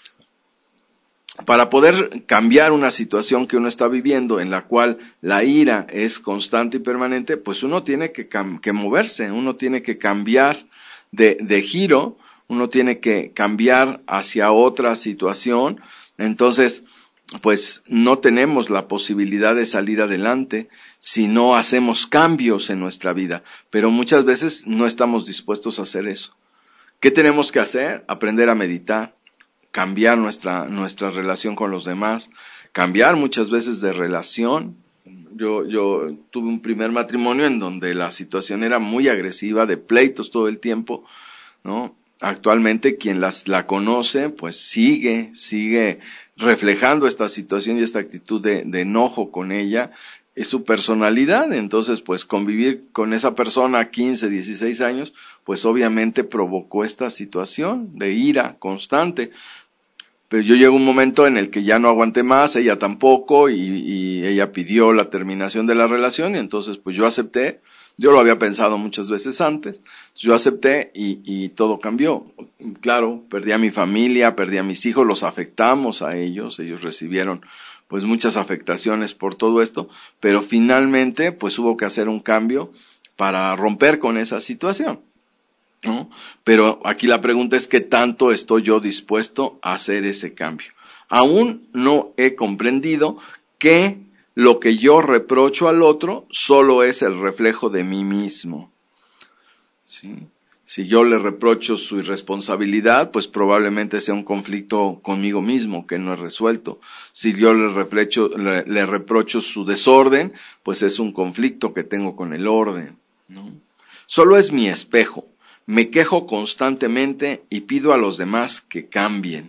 Para poder cambiar una situación que uno está viviendo en la cual la ira es constante y permanente, pues uno tiene que, que moverse, uno tiene que cambiar de, de giro, uno tiene que cambiar hacia otra situación. Entonces, pues no tenemos la posibilidad de salir adelante si no hacemos cambios en nuestra vida, pero muchas veces no estamos dispuestos a hacer eso. ¿Qué tenemos que hacer? Aprender a meditar, cambiar nuestra, nuestra relación con los demás, cambiar muchas veces de relación. Yo, yo tuve un primer matrimonio en donde la situación era muy agresiva, de pleitos todo el tiempo, ¿no? Actualmente quien las, la conoce, pues sigue, sigue reflejando esta situación y esta actitud de, de enojo con ella. Es su personalidad, entonces pues convivir con esa persona quince, dieciséis años, pues obviamente provocó esta situación de ira constante. Pero yo llego a un momento en el que ya no aguanté más, ella tampoco, y, y ella pidió la terminación de la relación, y entonces pues yo acepté. Yo lo había pensado muchas veces antes, yo acepté y, y todo cambió. Claro, perdí a mi familia, perdí a mis hijos, los afectamos a ellos, ellos recibieron pues muchas afectaciones por todo esto, pero finalmente pues hubo que hacer un cambio para romper con esa situación, ¿no? Pero aquí la pregunta es qué tanto estoy yo dispuesto a hacer ese cambio. Aún no he comprendido que lo que yo reprocho al otro solo es el reflejo de mí mismo, ¿sí? Si yo le reprocho su irresponsabilidad, pues probablemente sea un conflicto conmigo mismo que no he resuelto. Si yo le, reflecho, le, le reprocho su desorden, pues es un conflicto que tengo con el orden, ¿no? Solo es mi espejo. Me quejo constantemente y pido a los demás que cambien.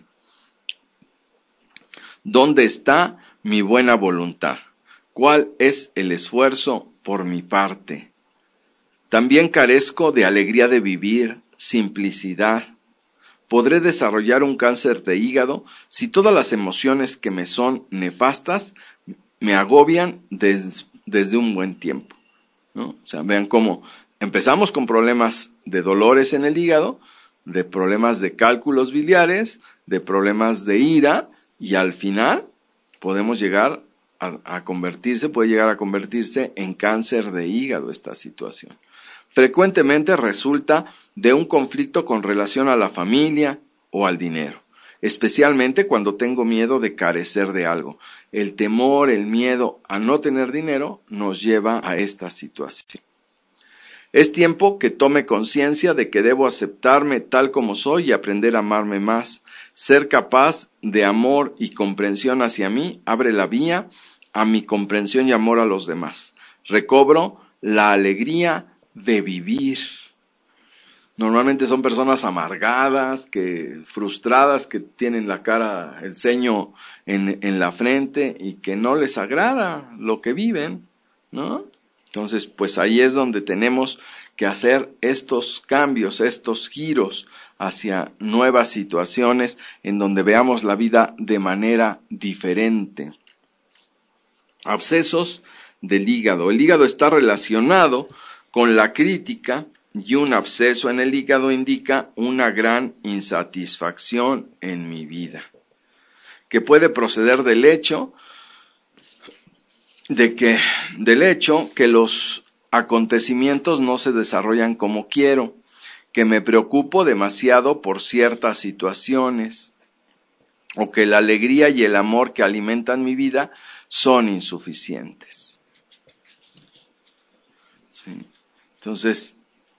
¿Dónde está mi buena voluntad? ¿Cuál es el esfuerzo por mi parte? También carezco de alegría de vivir, simplicidad. ¿Podré desarrollar un cáncer de hígado si todas las emociones que me son nefastas me agobian des, desde un buen tiempo, ¿no? O sea, vean cómo empezamos con problemas de dolores en el hígado, de problemas de cálculos biliares, de problemas de ira, y al final podemos llegar a, a convertirse, puede llegar a convertirse en cáncer de hígado esta situación. Frecuentemente resulta de un conflicto con relación a la familia o al dinero, especialmente cuando tengo miedo de carecer de algo. El temor, el miedo a no tener dinero nos lleva a esta situación. Es tiempo que tome conciencia de que debo aceptarme tal como soy y aprender a amarme más. Ser capaz de amor y comprensión hacia mí abre la vía a mi comprensión y amor a los demás. Recobro la alegría de vivir. Normalmente son personas amargadas, que frustradas, que tienen la cara, el ceño en, en la frente y que no les agrada lo que viven, ¿no? Entonces, pues ahí es donde tenemos que hacer estos cambios, estos giros hacia nuevas situaciones en donde veamos la vida de manera diferente. Abscesos del hígado. El hígado está relacionado con la crítica y un absceso en el hígado indica una gran insatisfacción en mi vida, que puede proceder del hecho de que, del hecho que los acontecimientos no se desarrollan como quiero, que me preocupo demasiado por ciertas situaciones, o que la alegría y el amor que alimentan mi vida son insuficientes. ¿Sí? Entonces,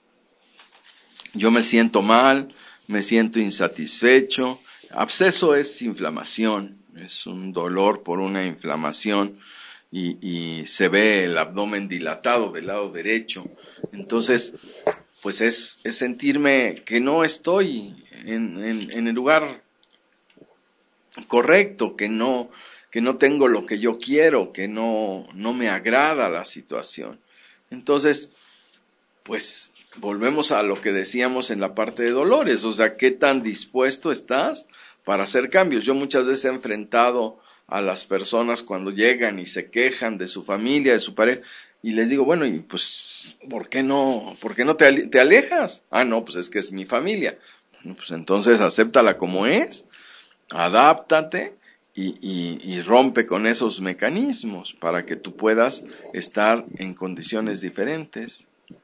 yo me siento mal, me siento insatisfecho. Absceso es inflamación, es un dolor por una inflamación y, y se ve el abdomen dilatado del lado derecho. Entonces, pues es, es sentirme que no estoy en, en, en el lugar correcto, que no, que no tengo lo que yo quiero, que no, no me agrada la situación. Entonces, pues volvemos a lo que decíamos en la parte de dolores, o sea, ¿qué tan dispuesto estás para hacer cambios? Yo muchas veces he enfrentado a las personas cuando llegan y se quejan de su familia, de su pareja, y les digo, bueno, y pues, ¿por qué no, por qué no te, te alejas? Ah, no, pues es que es mi familia. Pues entonces acéptala como es, adáptate y, y, y rompe con esos mecanismos para que tú puedas estar en condiciones diferentes.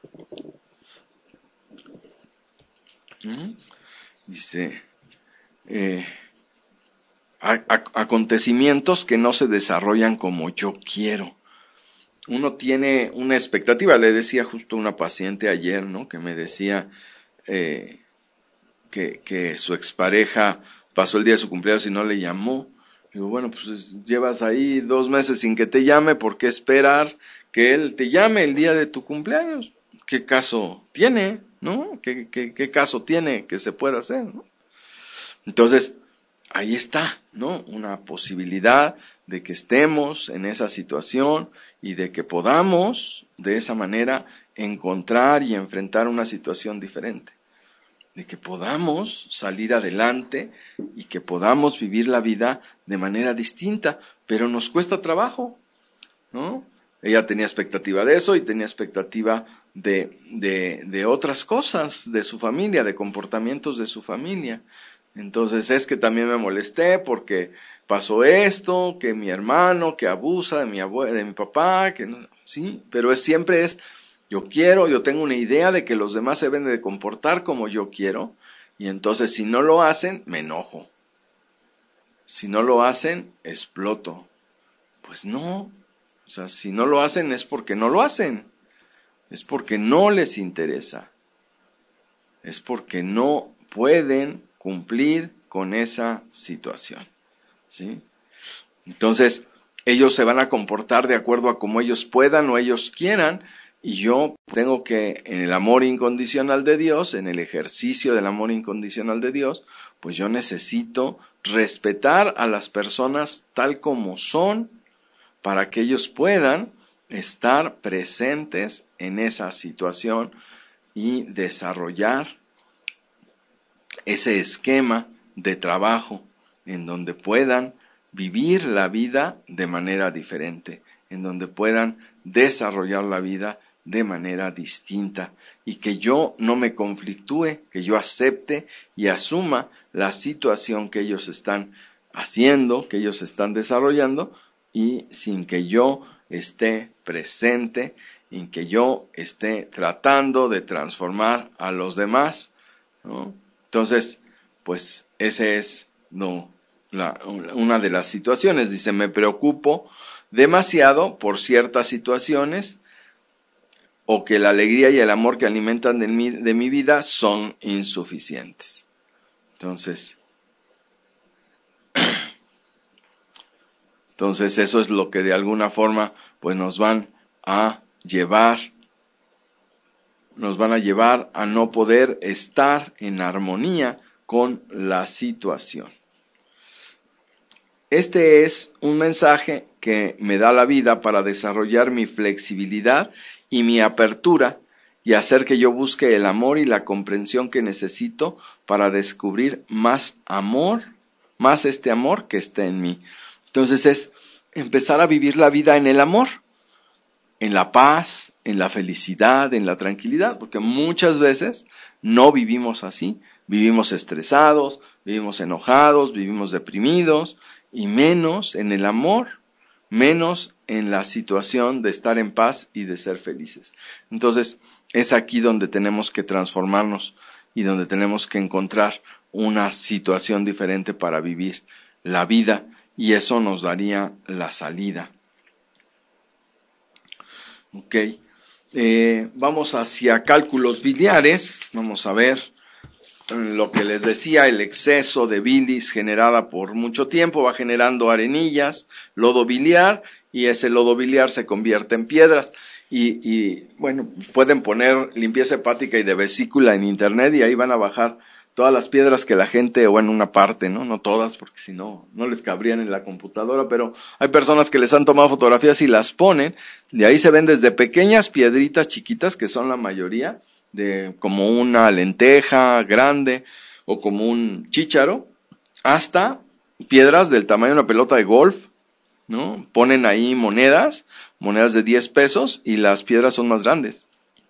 ¿Mm? Dice, eh, a, a, acontecimientos que no se desarrollan como yo quiero. Uno tiene una expectativa, le decía justo a una paciente ayer, ¿no? Que me decía eh, que, que su expareja pasó el día de su cumpleaños y no le llamó. Digo, bueno, pues llevas ahí dos meses sin que te llame, ¿por qué esperar que él te llame el día de tu cumpleaños? ¿Qué caso tiene, no? ¿Qué, qué, qué caso tiene que se pueda hacer, no? Entonces, ahí está, ¿no? Una posibilidad de que estemos en esa situación y de que podamos, de esa manera, encontrar y enfrentar una situación diferente. De que podamos salir adelante y que podamos vivir la vida de manera distinta, pero nos cuesta trabajo, ¿no? Ella tenía expectativa de eso y tenía expectativa de, de, de otras cosas de su familia, de comportamientos de su familia. Entonces es que también me molesté porque pasó esto, que mi hermano, que abusa de mi abue- de mi papá, que no, sí, pero es siempre es, yo quiero, yo tengo una idea de que los demás se deben de comportar como yo quiero, y entonces si no lo hacen, me enojo. Si no lo hacen, exploto. Pues no, o sea, si no lo hacen es porque no lo hacen, es porque no les interesa, es porque no pueden cumplir con esa situación, ¿sí? Entonces, ellos se van a comportar de acuerdo a como ellos puedan o ellos quieran, y yo tengo que, en el amor incondicional de Dios, en el ejercicio del amor incondicional de Dios, pues yo necesito respetar a las personas tal como son, para que ellos puedan estar presentes en esa situación y desarrollar ese esquema de trabajo en donde puedan vivir la vida de manera diferente, en donde puedan desarrollar la vida de manera distinta y que yo no me conflictúe, que yo acepte y asuma la situación que ellos están haciendo, que ellos están desarrollando, y sin que yo esté presente, sin que yo esté tratando de transformar a los demás, ¿no? Entonces, pues ese es no, la, una de las situaciones. Dice, me preocupo demasiado por ciertas situaciones o que la alegría y el amor que alimentan de mi, de mi vida son insuficientes. Entonces, entonces eso es lo que de alguna forma pues nos van a llevar nos van a llevar a no poder estar en armonía con la situación. Este es un mensaje que me da la vida para desarrollar mi flexibilidad y mi apertura y hacer que yo busque el amor y la comprensión que necesito para descubrir más amor, más este amor que está en mí. Entonces es empezar a vivir la vida en el amor, en la paz, en la felicidad, en la tranquilidad, porque muchas veces no vivimos así, vivimos estresados, vivimos enojados, vivimos deprimidos, y menos en el amor, menos en la situación de estar en paz y de ser felices. Entonces, es aquí donde tenemos que transformarnos y donde tenemos que encontrar una situación diferente para vivir la vida, y eso nos daría la salida. Ok, eh, vamos hacia cálculos biliares. Vamos a ver lo que les decía, el exceso de bilis generada por mucho tiempo va generando arenillas, lodo biliar, y ese lodo biliar se convierte en piedras. Y, y bueno, pueden poner limpieza hepática y de vesícula en internet y ahí van a bajar todas las piedras que la gente, o bueno, una parte, ¿no? No todas, porque si no, no les cabrían en la computadora, pero hay personas que les han tomado fotografías y las ponen, de ahí se ven desde pequeñas piedritas chiquitas, que son la mayoría, de como una lenteja grande, o como un chícharo, hasta piedras del tamaño de una pelota de golf, ¿no? Ponen ahí monedas, monedas de diez pesos, y las piedras son más grandes.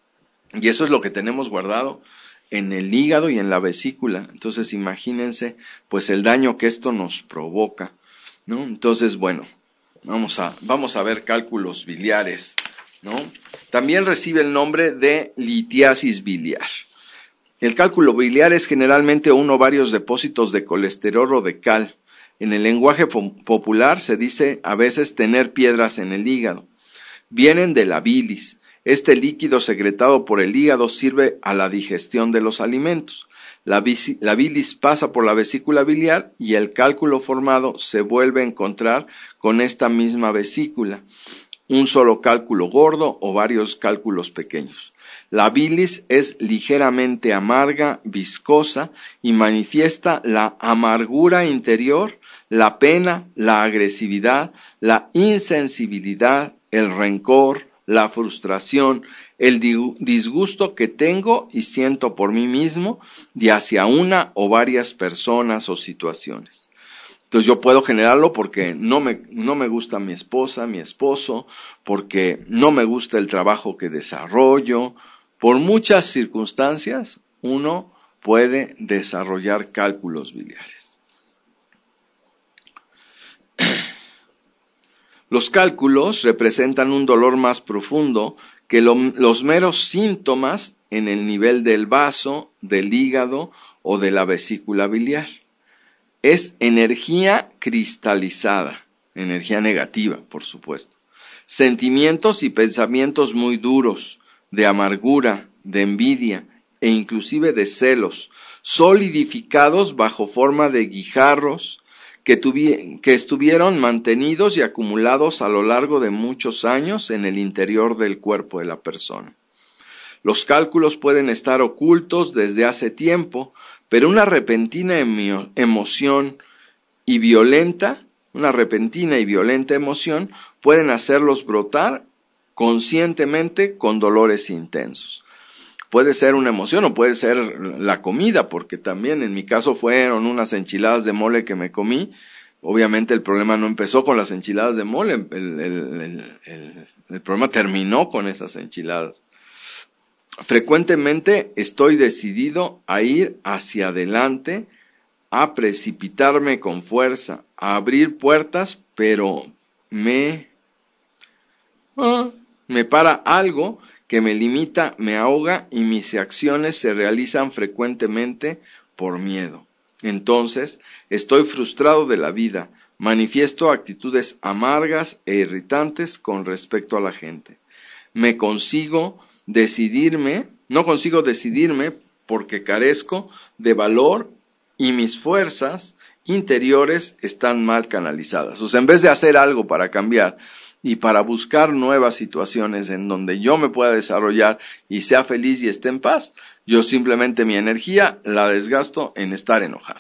Y eso es lo que tenemos guardado en el hígado y en la vesícula. Entonces imagínense pues el daño que esto nos provoca, ¿no? Entonces, bueno, vamos a, vamos a ver cálculos biliares, ¿no? También recibe el nombre de litiasis biliar. El cálculo biliar es generalmente uno o varios depósitos de colesterol o de cal. En el lenguaje popular se dice a veces tener piedras en el hígado. Vienen de la bilis. Este líquido secretado por el hígado sirve a la digestión de los alimentos. La, bici, la bilis pasa por la vesícula biliar y el cálculo formado se vuelve a encontrar con esta misma vesícula. Un solo cálculo gordo o varios cálculos pequeños. La bilis es ligeramente amarga, viscosa y manifiesta la amargura interior, la pena, la agresividad, la insensibilidad, el rencor, la frustración, el disgusto que tengo y siento por mí mismo y hacia una o varias personas o situaciones. Entonces yo puedo generarlo porque no me, no me gusta mi esposa, mi esposo, porque no me gusta el trabajo que desarrollo. Por muchas circunstancias uno puede desarrollar cálculos biliares. Los cálculos representan un dolor más profundo que lo, los meros síntomas en el nivel del vaso, del hígado o de la vesícula biliar. Es energía cristalizada, energía negativa, por supuesto. Sentimientos y pensamientos muy duros, de amargura, de envidia e inclusive de celos, solidificados bajo forma de guijarros que, tuvi- que estuvieron mantenidos y acumulados a lo largo de muchos años en el interior del cuerpo de la persona. Los cálculos pueden estar ocultos desde hace tiempo, pero una repentina emo- emoción y violenta, una repentina y violenta emoción pueden hacerlos brotar conscientemente con dolores intensos. Puede ser una emoción o puede ser la comida, porque también en mi caso fueron unas enchiladas de mole que me comí. Obviamente el problema no empezó con las enchiladas de mole, el, el, el, el, el problema terminó con esas enchiladas. Frecuentemente estoy decidido a ir hacia adelante, a precipitarme con fuerza, a abrir puertas, pero me, ah, me para algo que me limita, me ahoga y mis acciones se realizan frecuentemente por miedo. Entonces, estoy frustrado de la vida, manifiesto actitudes amargas e irritantes con respecto a la gente. Me consigo decidirme, no consigo decidirme porque carezco de valor y mis fuerzas interiores están mal canalizadas. O sea, en vez de hacer algo para cambiar y para buscar nuevas situaciones en donde yo me pueda desarrollar y sea feliz y esté en paz, yo simplemente mi energía la desgasto en estar enojado.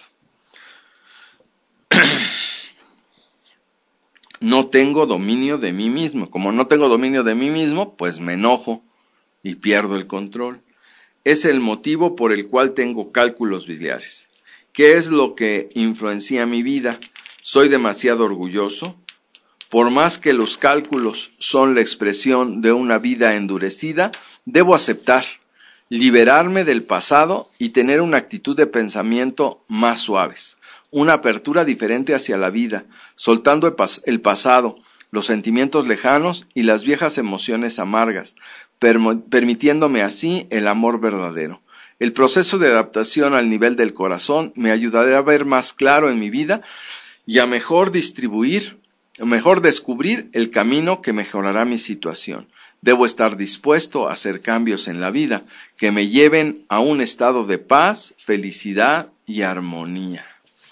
No tengo dominio de mí mismo. Como no tengo dominio de mí mismo, pues me enojo y pierdo el control. Es el motivo por el cual tengo cálculos biliares. ¿Qué es lo que influencia mi vida? ¿Soy demasiado orgulloso? Por más que los cálculos son la expresión de una vida endurecida, debo aceptar, liberarme del pasado y tener una actitud de pensamiento más suaves, una apertura diferente hacia la vida, soltando el, pas- el pasado, los sentimientos lejanos y las viejas emociones amargas, permo- permitiéndome así el amor verdadero. El proceso de adaptación al nivel del corazón me ayudará a ver más claro en mi vida y a mejor distribuir, mejor descubrir el camino que mejorará mi situación. Debo estar dispuesto a hacer cambios en la vida que me lleven a un estado de paz, felicidad y armonía.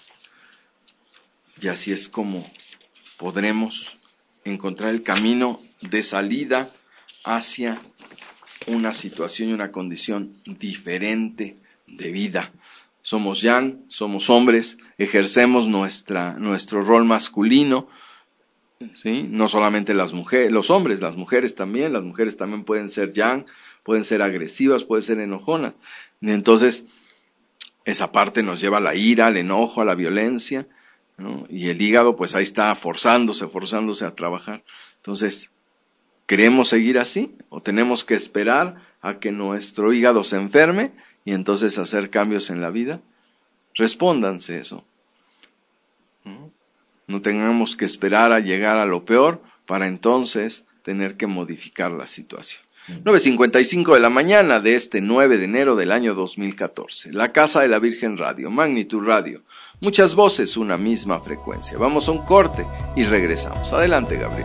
Y así es como podremos encontrar el camino de salida hacia una situación y una condición diferente de vida. Somos yang, somos hombres, ejercemos nuestra, nuestro rol masculino, ¿sí? No solamente las mujeres, los hombres, las mujeres también, las mujeres también pueden ser yang, pueden ser agresivas, pueden ser enojonas. Y entonces, esa parte nos lleva a la ira, al enojo, a la violencia, ¿no? Y el hígado, pues ahí está forzándose, forzándose a trabajar. Entonces, ¿queremos seguir así o tenemos que esperar a que nuestro hígado se enferme y entonces hacer cambios en la vida? Respóndanse eso. ¿No? No tengamos que esperar a llegar a lo peor para entonces tener que modificar la situación. nueve cincuenta y cinco de la mañana de este nueve de enero del año dos mil catorce. La Casa de la Virgen Radio, Magnitud Radio. Muchas voces, una misma frecuencia. Vamos a un corte y regresamos. Adelante, Gabriel.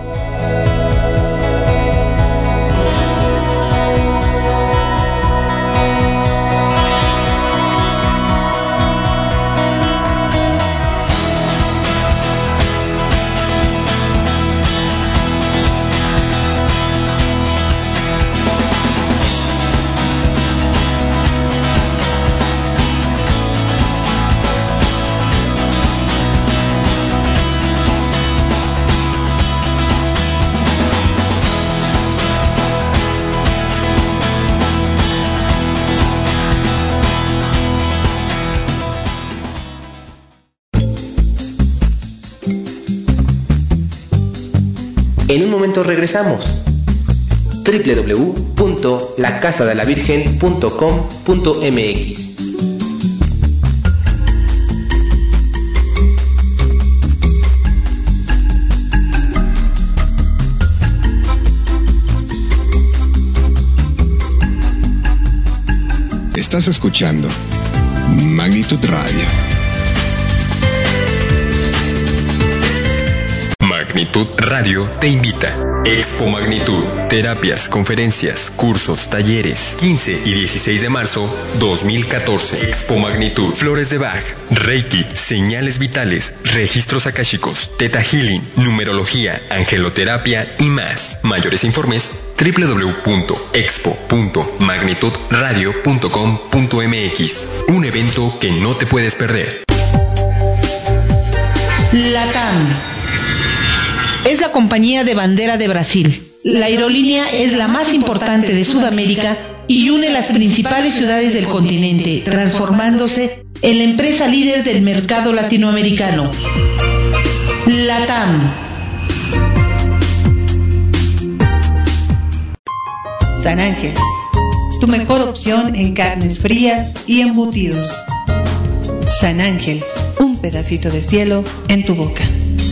En un momento regresamos. doble u doble u doble u punto la casa de la virgen punto com punto m x Estás escuchando Magnitud Radio. Magnitud Radio te invita. Expo Magnitud. Terapias, conferencias, cursos, talleres. quince y dieciséis de marzo dos mil catorce. Expo Magnitud. Flores de Bach, Reiki, señales vitales, registros akáshicos, Theta Healing, numerología, angeloterapia y más. Mayores informes doble u doble u doble u punto expo punto magnitud radio punto com punto m x. Un evento que no te puedes perder. LATAM es la compañía de bandera de Brasil. La aerolínea es la más importante de Sudamérica y une las principales ciudades del continente, transformándose en la empresa líder del mercado latinoamericano. LATAM. San Ángel, tu mejor opción en carnes frías y embutidos. San Ángel, un pedacito de cielo en tu boca.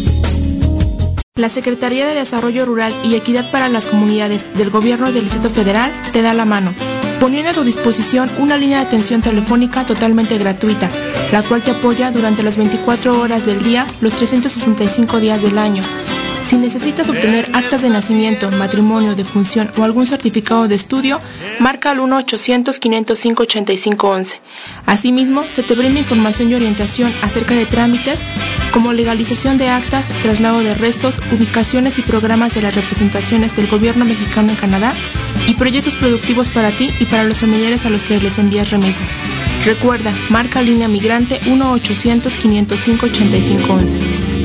La Secretaría de Desarrollo Rural y Equidad para las Comunidades del Gobierno del Distrito Federal te da la mano, poniendo a tu disposición una línea de atención telefónica totalmente gratuita, la cual te apoya durante las veinticuatro horas del día, los trescientos sesenta y cinco días del año. Si necesitas obtener actas de nacimiento, matrimonio, defunción o algún certificado de estudio, marca al uno ochocientos, quinientos cinco, ochenta y cinco once. Asimismo, se te brinda información y orientación acerca de trámites como legalización de actas, traslado de restos, ubicaciones y programas de las representaciones del gobierno mexicano en Canadá y proyectos productivos para ti y para los familiares a los que les envías remesas. Recuerda, marca línea migrante uno ochocientos, quinientos cinco, ochenta y cinco once.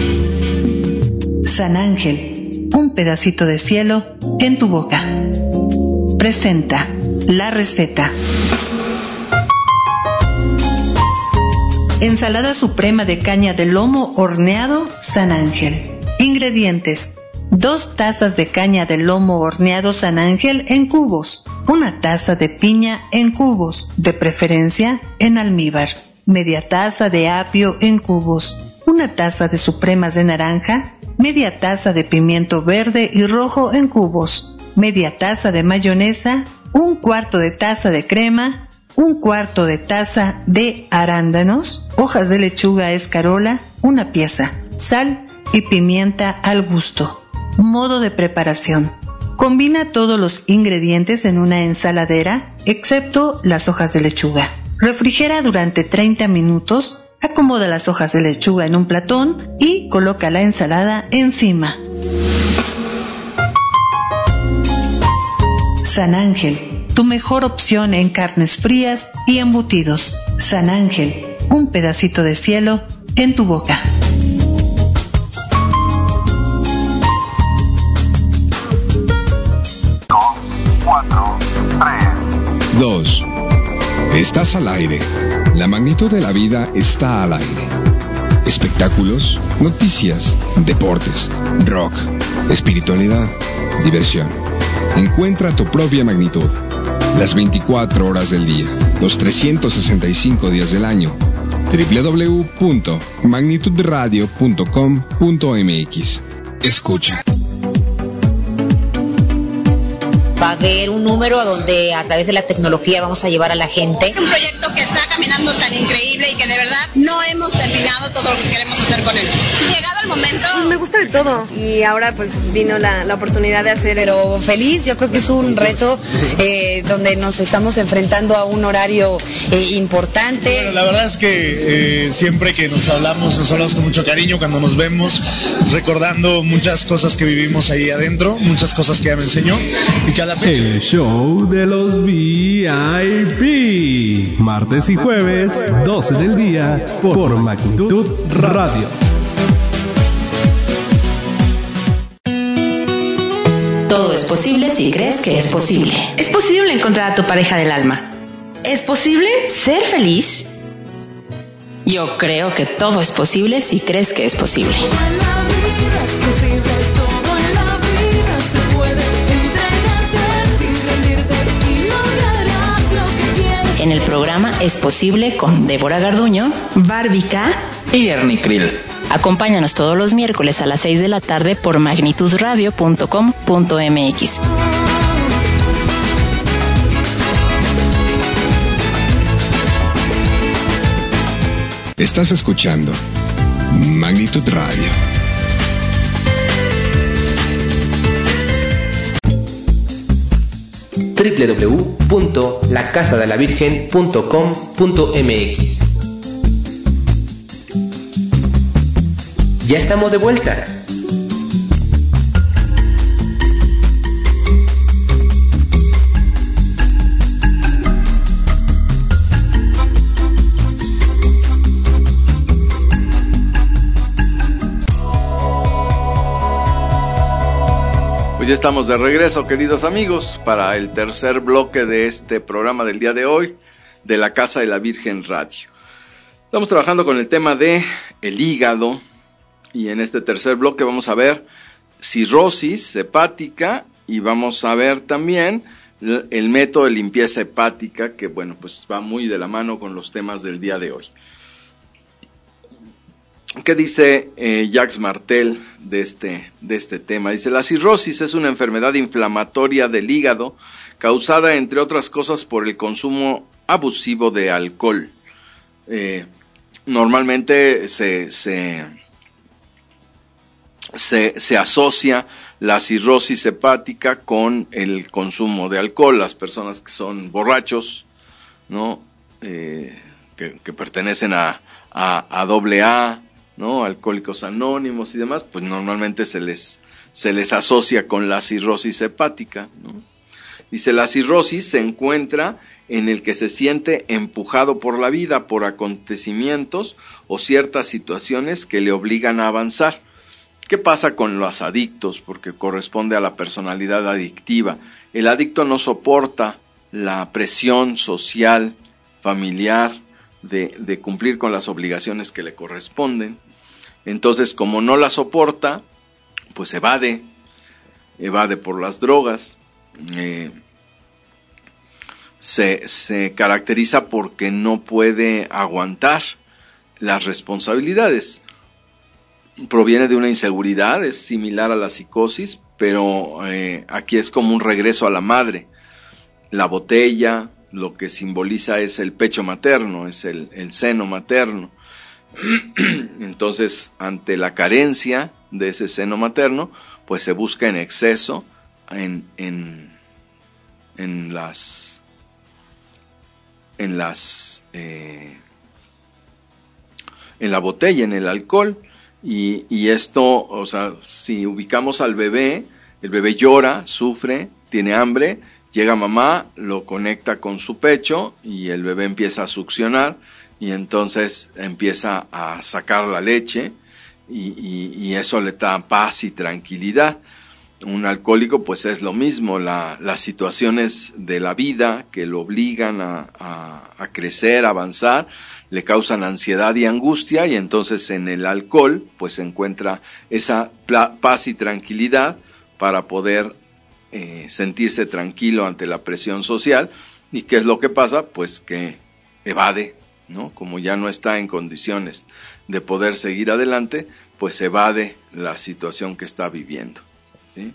San Ángel, un pedacito de cielo en tu boca. Presenta la receta. Ensalada suprema de caña de lomo horneado San Ángel. Ingredientes: dos tazas de caña de lomo horneado San Ángel en cubos, una taza de piña en cubos, de preferencia en almíbar, media taza de apio en cubos, una taza de supremas de naranja, media taza de pimiento verde y rojo en cubos, media taza de mayonesa, un cuarto de taza de crema, un cuarto de taza de arándanos, hojas de lechuga escarola, una pieza, sal y pimienta al gusto. Modo de preparación: combina todos los ingredientes en una ensaladera, excepto las hojas de lechuga. Refrigera durante treinta minutos. Acomoda las hojas de lechuga en un platón y coloca la ensalada encima. San Ángel, tu mejor opción en carnes frías y embutidos. San Ángel, un pedacito de cielo en tu boca. dos. Estás al aire. La magnitud de la vida está al aire. Espectáculos, noticias, deportes, rock, espiritualidad, diversión. Encuentra tu propia magnitud. Las veinticuatro horas del día, los trescientos sesenta y cinco días del año. doble u doble u doble u punto magnitud radio punto com punto m x. Escucha. Va a haber un número a donde a través de la tecnología vamos a llevar a la gente. Un proyecto que está caminando tan increíble y que de verdad no hemos terminado todo lo que queremos hacer con él. Llegado el momento... Me gusta de todo y ahora pues vino la, la oportunidad de hacer... Pero feliz, yo creo que es un reto eh, donde nos estamos enfrentando a un horario eh, importante. Bueno, la verdad es que eh, siempre que nos hablamos, nos hablamos con mucho cariño cuando nos vemos, recordando muchas cosas que vivimos ahí adentro, muchas cosas que ella me enseñó y que a la fecha... El show de los V I P. Martes y jueves, doce del día, por Magnitud Radio. Todo es posible si crees que es posible. Es posible encontrar a tu pareja del alma. Es posible ser feliz. Yo creo que todo es posible si crees que es posible. En el programa Es Posible con Débora Garduño, Bárbara y Ernie Krill. Acompáñanos todos los miércoles a las seis de la tarde por magnitud radio punto com punto m x. Estás escuchando Magnitud Radio. doble u doble u doble u punto la casa de la virgen punto com punto m x. Ya estamos de vuelta. Pues ya estamos de regreso, queridos amigos, para el tercer bloque de este programa del día de hoy, de la Casa de la Virgen Radio. Estamos trabajando con el tema de el hígado, y en este tercer bloque vamos a ver cirrosis hepática, y vamos a ver también el método de limpieza hepática, que bueno, pues va muy de la mano con los temas del día de hoy. ¿Qué dice eh, Jacques Martel de este, de este tema? Dice: la cirrosis es una enfermedad inflamatoria del hígado causada, entre otras cosas, por el consumo abusivo de alcohol. Eh, normalmente se, se, se, se asocia la cirrosis hepática con el consumo de alcohol. Las personas que son borrachos, ¿no? Eh, que, que pertenecen a, a, a doble A, ¿no? Alcohólicos Anónimos y demás, pues normalmente se les, se les asocia con la cirrosis hepática, ¿no? Dice: la cirrosis se encuentra en el que se siente empujado por la vida, por acontecimientos o ciertas situaciones que le obligan a avanzar. ¿Qué pasa con los adictos? Porque corresponde a la personalidad adictiva. El adicto no soporta la presión social, familiar, De, de cumplir con las obligaciones que le corresponden. Entonces, como no la soporta, pues evade, evade por las drogas. Eh, se, se caracteriza porque no puede aguantar las responsabilidades. Proviene de una inseguridad, es similar a la psicosis, pero eh, aquí es como un regreso a la madre. La botella, lo que simboliza es el pecho materno, es el, el seno materno. Entonces, ante la carencia de ese seno materno, pues se busca en exceso en, en, en las, en las, eh, en la botella, en el alcohol, y, y esto, o sea, si ubicamos al bebé, el bebé llora, sufre, tiene hambre. Llega mamá, lo conecta con su pecho y el bebé empieza a succionar y entonces empieza a sacar la leche y, y, y eso le da paz y tranquilidad. Un alcohólico pues es lo mismo, la, las situaciones de la vida que lo obligan a, a, a crecer, a avanzar, le causan ansiedad y angustia, y entonces en el alcohol pues se encuentra esa paz y tranquilidad para poder Eh, sentirse tranquilo ante la presión social. ¿Y qué es lo que pasa? Pues que evade, ¿no? Como ya no está en condiciones de poder seguir adelante, pues evade la situación que está viviendo, ¿sí?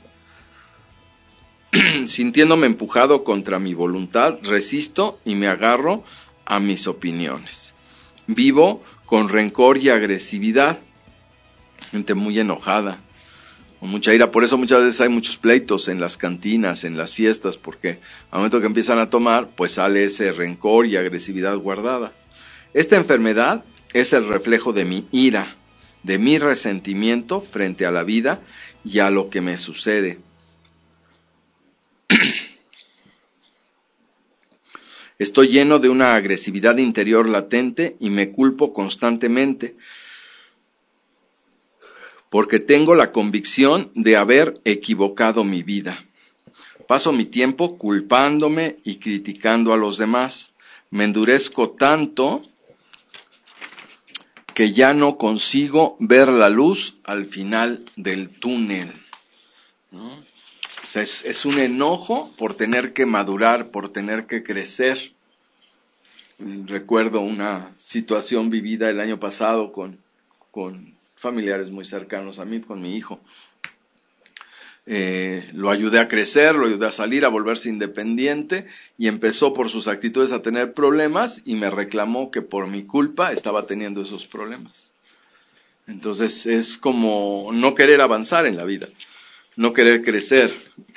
Sintiéndome empujado contra mi voluntad, resisto y me agarro a mis opiniones. Vivo con rencor y agresividad, gente muy enojada, con mucha ira. Por eso muchas veces hay muchos pleitos en las cantinas, en las fiestas, porque al momento que empiezan a tomar, pues sale ese rencor y agresividad guardada. Esta enfermedad es el reflejo de mi ira, de mi resentimiento frente a la vida y a lo que me sucede. Estoy lleno de una agresividad interior latente y me culpo constantemente, porque tengo la convicción de haber equivocado mi vida. Paso mi tiempo culpándome y criticando a los demás. Me endurezco tanto que ya no consigo ver la luz al final del túnel, ¿no? O sea, es, es un enojo por tener que madurar, por tener que crecer. Recuerdo una situación vivida el año pasado con, con familiares muy cercanos a mí, con mi hijo. eh, lo ayudé a crecer, lo ayudé a salir, a volverse independiente, y empezó por sus actitudes a tener problemas y me reclamó que por mi culpa estaba teniendo esos problemas. Entonces es como no querer avanzar en la vida, no querer crecer,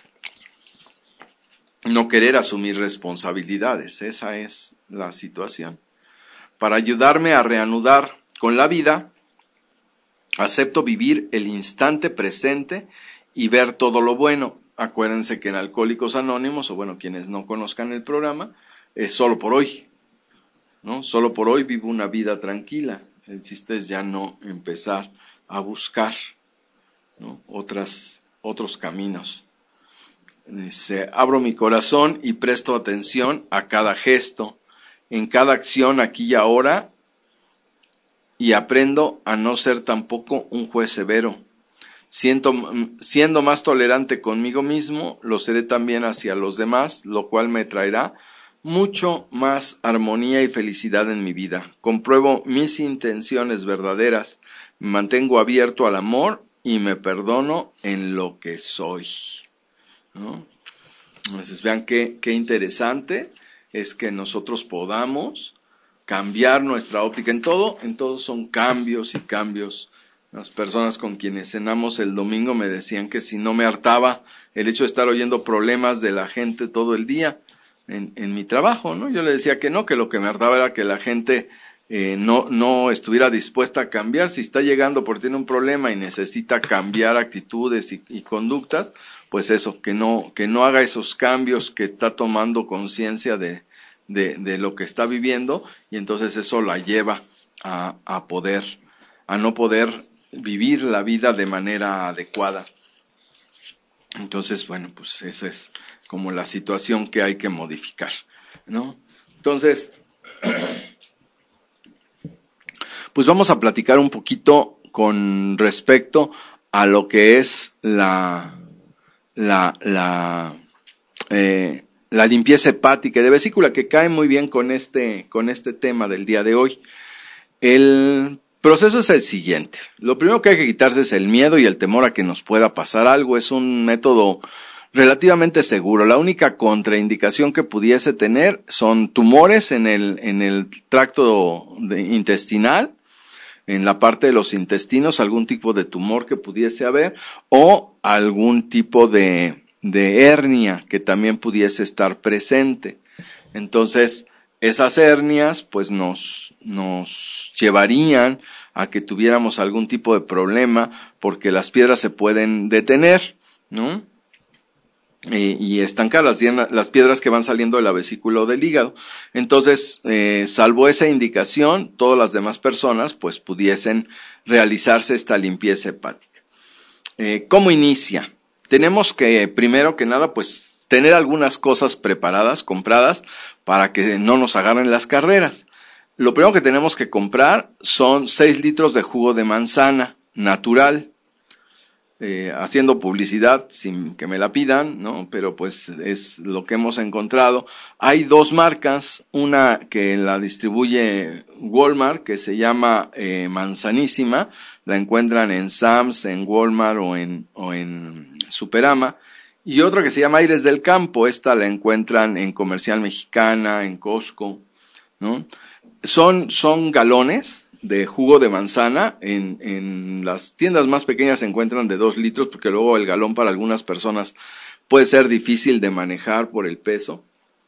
no querer asumir responsabilidades. Esa es la situación. Para ayudarme a reanudar con la vida, acepto vivir el instante presente y ver todo lo bueno. Acuérdense que en Alcohólicos Anónimos, o bueno, quienes no conozcan el programa, es solo por hoy, ¿no? Solo por hoy vivo una vida tranquila. El chiste es ya no empezar a buscar, ¿no? Otras, otros caminos. Dice, abro mi corazón y presto atención a cada gesto, en cada acción aquí y ahora, y aprendo a no ser tampoco un juez severo. Siento, siendo más tolerante conmigo mismo, lo seré también hacia los demás, lo cual me traerá mucho más armonía y felicidad en mi vida. Compruebo mis intenciones verdaderas, me mantengo abierto al amor y me perdono en lo que soy, ¿no? Entonces vean qué, qué interesante es que nosotros podamos cambiar nuestra óptica en todo. En todo son cambios y cambios. Las personas con quienes cenamos el domingo me decían que si no me hartaba el hecho de estar oyendo problemas de la gente todo el día en, en mi trabajo, ¿no? Yo le decía que no, que lo que me hartaba era que la gente eh, no, no estuviera dispuesta a cambiar. Si está llegando porque tiene un problema y necesita cambiar actitudes y, y conductas, pues eso, que no, que no haga esos cambios, que está tomando conciencia de, de, de lo que está viviendo, y entonces eso la lleva a, a poder, a no poder vivir la vida de manera adecuada. Entonces, bueno, pues esa es como la situación que hay que modificar, ¿no? Entonces, pues vamos a platicar un poquito con respecto a lo que es la, la, la, eh, la limpieza hepática y de vesícula, que cae muy bien con este, con este tema del día de hoy. El proceso es el siguiente. Lo primero que hay que quitarse es el miedo y el temor a que nos pueda pasar algo. Es un método relativamente seguro. La única contraindicación que pudiese tener son tumores en el, en el tracto de, intestinal, en la parte de los intestinos, algún tipo de tumor que pudiese haber, o algún tipo de, de hernia que también pudiese estar presente. Entonces, esas hernias pues nos, nos llevarían a que tuviéramos algún tipo de problema, porque las piedras se pueden detener, ¿no? Y, y estancar las, las piedras que van saliendo de la vesícula o del hígado. Entonces, eh, salvo esa indicación, todas las demás personas pues pudiesen realizarse esta limpieza hepática. Eh, ¿Cómo inicia? Tenemos que, primero que nada, pues tener algunas cosas preparadas, compradas, para que no nos agarren las carreras. Lo primero que tenemos que comprar son seis litros de jugo de manzana natural. Eh, haciendo publicidad sin que me la pidan, ¿no? Pero pues es lo que hemos encontrado. Hay dos marcas, una que la distribuye Walmart, que se llama eh, Manzanísima, la encuentran en Sam's, en Walmart o en, o en Superama, y otra que se llama Aires del Campo, esta la encuentran en Comercial Mexicana, en Costco, ¿no? Son, son galones de jugo de manzana. En, en las tiendas más pequeñas se encuentran de dos litros, porque luego el galón para algunas personas puede ser difícil de manejar por el peso.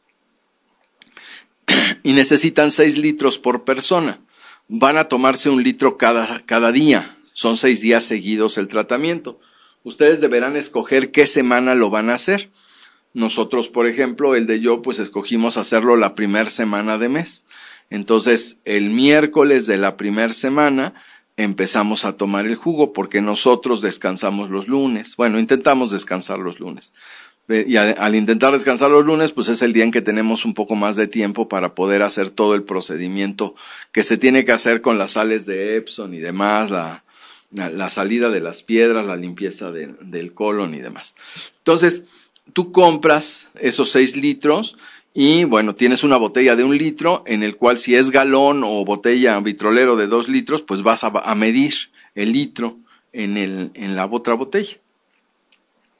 Y necesitan seis litros por persona. Van a tomarse un litro cada, cada día. Son seis días seguidos el tratamiento. Ustedes deberán escoger qué semana lo van a hacer. Nosotros, por ejemplo, el de yo, pues escogimos hacerlo la primera semana de mes. Entonces, el miércoles de la primera semana empezamos a tomar el jugo, porque nosotros descansamos los lunes. Bueno, intentamos descansar los lunes. Y al, al intentar descansar los lunes, pues es el día en que tenemos un poco más de tiempo para poder hacer todo el procedimiento que se tiene que hacer con las sales de Epsom y demás, la, la, la salida de las piedras, la limpieza de, del colon y demás. Entonces, tú compras esos seis litros y, bueno, tienes una botella de un litro en el cual, si es galón o botella vitrolero de dos litros, pues vas a, a medir el litro en, el, en la otra botella.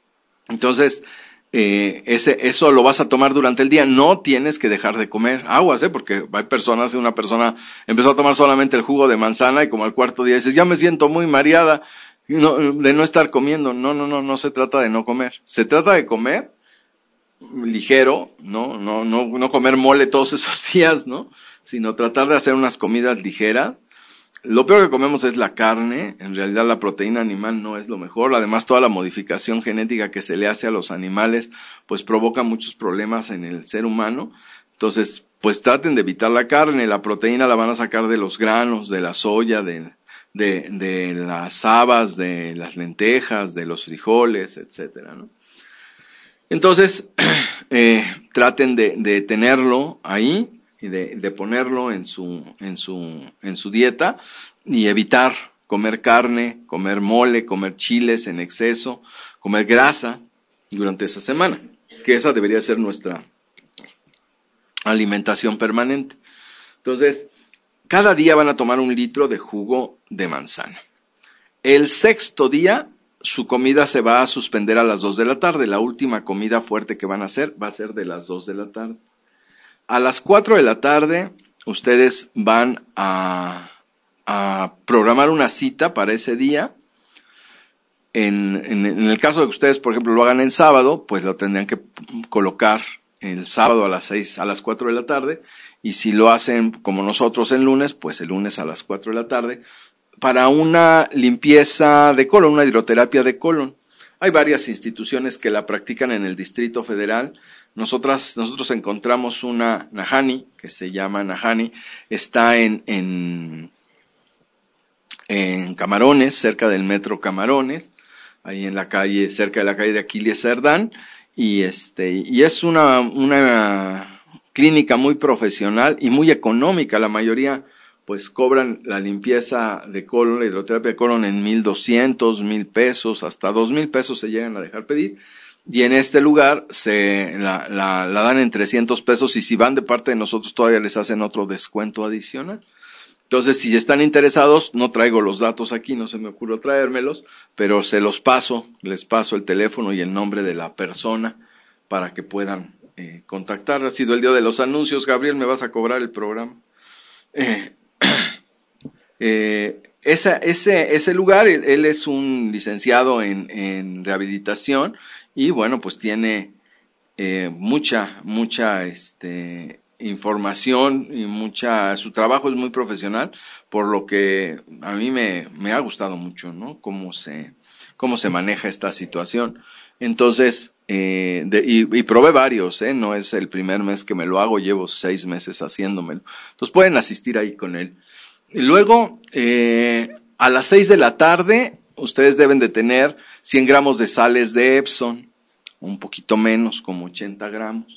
Entonces, eh, ese, eso lo vas a tomar durante el día. No tienes que dejar de comer aguas, ¿eh? Porque hay personas, una persona empezó a tomar solamente el jugo de manzana y como al cuarto día dices, ya me siento muy mareada no, de no estar comiendo. No, no, no, no se trata de no comer. Se trata de comer ligero, ¿no? No, no, no comer mole todos esos días, ¿no? Sino tratar de hacer unas comidas ligeras. Lo peor que comemos es la carne, en realidad la proteína animal no es lo mejor, además toda la modificación genética que se le hace a los animales, pues provoca muchos problemas en el ser humano, entonces, pues traten de evitar la carne, la proteína la van a sacar de los granos, de la soya, de, de, de las habas, de las lentejas, de los frijoles, etcétera, ¿no? Entonces, eh, traten de, de tenerlo ahí, y de, de ponerlo en su, en su, en su dieta y evitar comer carne, comer mole, comer chiles en exceso, comer grasa durante esa semana, que esa debería ser nuestra alimentación permanente. Entonces, cada día van a tomar un litro de jugo de manzana. El sexto día, su comida se va a suspender a las dos de la tarde. La última comida fuerte que van a hacer va a ser de las dos de la tarde. A las cuatro de la tarde, ustedes van a, a programar una cita para ese día. En, en, en el caso de que ustedes, por ejemplo, lo hagan en sábado, pues lo tendrían que colocar el sábado a las seis, a las cuatro de la tarde. Y si lo hacen como nosotros el lunes, pues el lunes a las cuatro de la tarde, para una limpieza de colon, una hidroterapia de colon. Hay varias instituciones que la practican en el Distrito Federal. Nosotras, nosotros encontramos una Nahani, que se llama Nahani, está en, en, en Camarones, cerca del metro Camarones, ahí en la calle, cerca de la calle de Aquiles Cerdán, y este, y es una, una clínica muy profesional y muy económica. La mayoría, pues, cobran la limpieza de colon, la hidroterapia de colon en mil doscientos, mil pesos, hasta dos mil pesos se llegan a dejar pedir. Y en este lugar se la, la, la dan en trescientos pesos y si van de parte de nosotros todavía les hacen otro descuento adicional. Entonces, si están interesados, no traigo los datos aquí, no se me ocurrió traérmelos, pero se los paso, les paso el teléfono y el nombre de la persona para que puedan eh, contactar. Ha sido el día de los anuncios. Gabriel, ¿me vas a cobrar el programa? Eh, eh, esa, ese, ese lugar, él, él es un licenciado en, en rehabilitación. Y bueno, pues tiene eh, mucha, mucha este, información y mucha, su trabajo es muy profesional, por lo que a mí me, me ha gustado mucho, ¿no? Cómo se, cómo se maneja esta situación. Entonces, eh, de, y, y probé varios, ¿eh? No es el primer mes que me lo hago, llevo seis meses haciéndomelo. Entonces pueden asistir ahí con él. Y luego, eh, a las seis de la tarde, ustedes deben de tener cien gramos de sales de Epsom, un poquito menos, como ochenta gramos.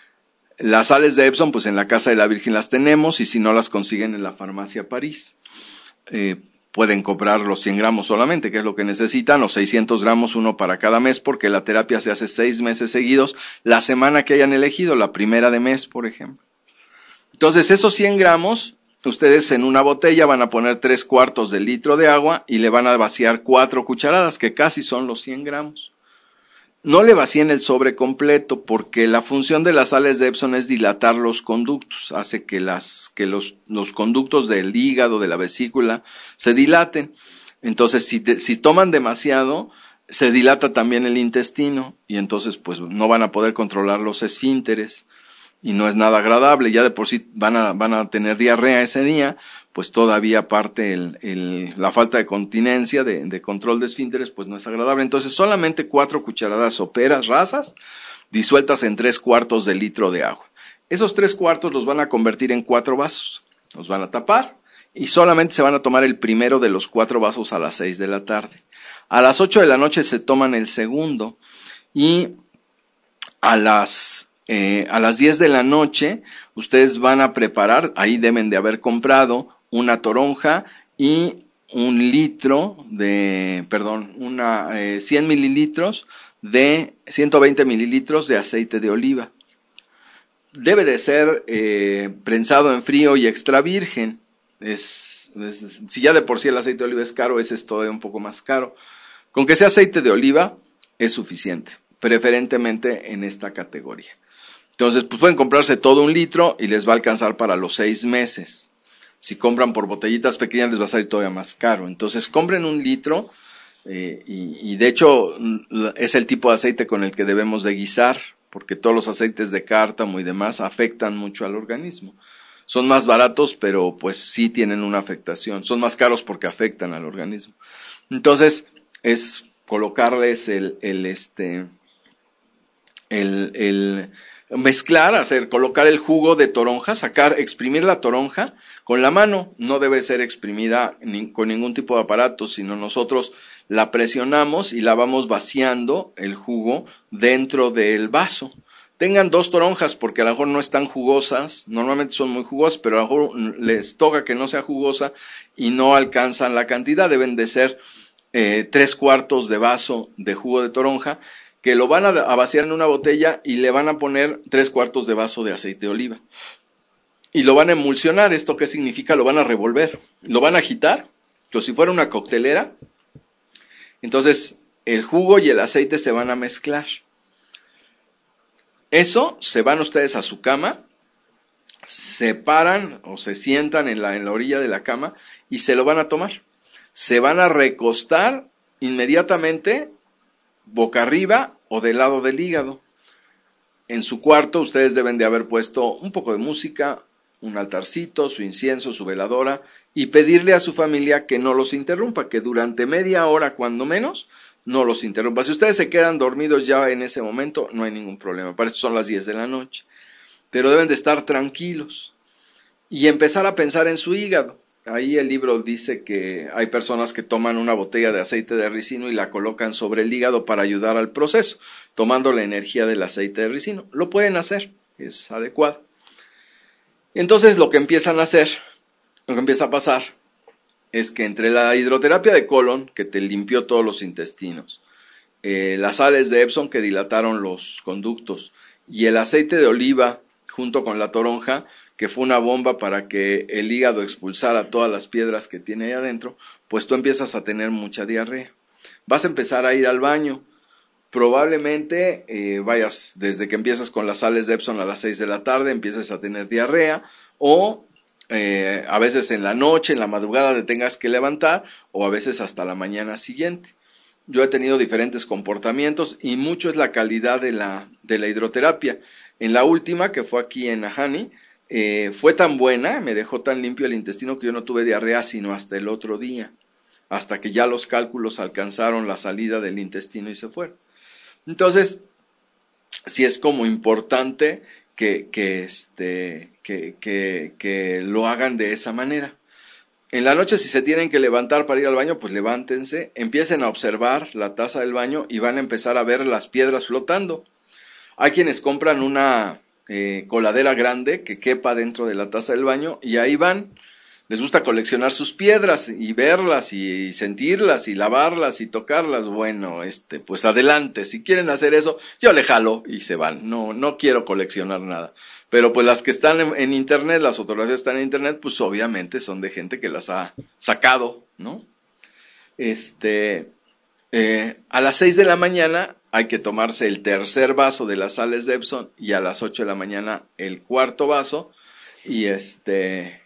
Las sales de Epsom, pues en la Casa de la Virgen las tenemos, y si no las consiguen en la Farmacia París. Eh, pueden comprar los cien gramos solamente, que es lo que necesitan, o seiscientos gramos, uno para cada mes, porque la terapia se hace seis meses seguidos, la semana que hayan elegido, la primera de mes, por ejemplo. Entonces, esos cien gramos, ustedes en una botella van a poner tres cuartos de litro de agua y le van a vaciar cuatro cucharadas, que casi son los cien gramos. No le vacíen el sobre completo, porque la función de las sales de Epsom es dilatar los conductos, hace que las, que los, los conductos del hígado, de la vesícula, se dilaten. Entonces, si, te, si toman demasiado, se dilata también el intestino, y entonces, pues, no van a poder controlar los esfínteres, y no es nada agradable. Ya de por sí van a, van a tener diarrea ese día, pues todavía aparte el, el, la falta de continencia, de, de control de esfínteres, pues no es agradable. Entonces solamente cuatro cucharadas soperas rasas, disueltas en tres cuartos de litro de agua. Esos tres cuartos los van a convertir en cuatro vasos, los van a tapar, y solamente se van a tomar el primero de los cuatro vasos a las seis de la tarde. A las ocho de la noche se toman el segundo, y a las Eh, a las diez de la noche, ustedes van a preparar, ahí deben de haber comprado una toronja y un litro de, perdón, una, eh, cien mililitros de, ciento veinte mililitros de aceite de oliva. Debe de ser eh, prensado en frío y extra virgen. Es, es, si ya de por sí el aceite de oliva es caro, ese es todavía un poco más caro. Con que sea aceite de oliva es suficiente. preferentemente en esta categoría. Entonces, pues pueden comprarse todo un litro y les va a alcanzar para los seis meses. Si compran por botellitas pequeñas les va a salir todavía más caro. Entonces, compren un litro eh, y, y de hecho es el tipo de aceite con el que debemos de guisar, porque todos los aceites de cártamo y demás afectan mucho al organismo. Son más baratos, pero pues sí tienen una afectación. Son más caros porque afectan al organismo. Entonces, es colocarles el, el este, el, el, mezclar, hacer, colocar el jugo de toronja, sacar, exprimir la toronja con la mano. No debe ser exprimida ni, con ningún tipo de aparato, sino nosotros la presionamos y la vamos vaciando el jugo dentro del vaso. Tengan dos toronjas porque a lo mejor no están jugosas, normalmente son muy jugosas, pero a lo mejor les toca que no sea jugosa y no alcanzan la cantidad. Deben de ser eh, tres cuartos de vaso de jugo de toronja, que lo van a, a vaciar en una botella y le van a poner tres cuartos de vaso de aceite de oliva. Y lo van a emulsionar. ¿Esto qué significa? Lo van a revolver, lo van a agitar, como si fuera una coctelera. Entonces, el jugo y el aceite se van a mezclar. Eso, se van ustedes a su cama, se paran o se sientan en la, en la orilla de la cama y se lo van a tomar. Se van a recostar inmediatamente boca arriba o del lado del hígado. En su cuarto ustedes deben de haber puesto un poco de música, un altarcito, su incienso, su veladora, y pedirle a su familia que no los interrumpa, que durante media hora cuando menos no los interrumpa. Si ustedes se quedan dormidos ya en ese momento, no hay ningún problema. Para eso son las diez de la noche. Pero deben de estar tranquilos y empezar a pensar en su hígado. Ahí el libro dice que hay personas que toman una botella de aceite de ricino y la colocan sobre el hígado para ayudar al proceso, tomando la energía del aceite de ricino. Lo pueden hacer, es adecuado. Entonces lo que empiezan a hacer, lo que empieza a pasar, es que entre la hidroterapia de colon, que te limpió todos los intestinos, eh, las sales de Epsom que dilataron los conductos, y el aceite de oliva junto con la toronja, que fue una bomba para que el hígado expulsara todas las piedras que tiene ahí adentro, pues tú empiezas a tener mucha diarrea. Vas a empezar a ir al baño. Probablemente eh, vayas, desde que empiezas con las sales de Epsom a las seis de la tarde, empieces a tener diarrea, o eh, a veces en la noche, en la madrugada te tengas que levantar, o a veces hasta la mañana siguiente. Yo he tenido diferentes comportamientos y mucho es la calidad de la, de la hidroterapia. En la última, que fue aquí en Ahani, eh, fue tan buena, me dejó tan limpio el intestino que yo no tuve diarrea sino hasta el otro día, hasta que ya los cálculos alcanzaron la salida del intestino y se fueron. Entonces, sí es como importante que, que, este, que, que, que lo hagan de esa manera. En la noche, si se tienen que levantar para ir al baño, pues levántense, empiecen a observar la taza del baño y van a empezar a ver las piedras flotando. Hay quienes compran una eh, coladera grande que quepa dentro de la taza del baño y ahí van. Les gusta coleccionar sus piedras y verlas y sentirlas y lavarlas y tocarlas. Bueno, este, pues adelante. Si quieren hacer eso, yo le jalo y se van. No, no quiero coleccionar nada. Pero pues las que están en, en internet, las fotografías están en internet, pues obviamente son de gente que las ha sacado, ¿no? Este, eh, a las seis de la mañana hay que tomarse el tercer vaso de las sales de Epsom y a las ocho de la mañana el cuarto vaso y este,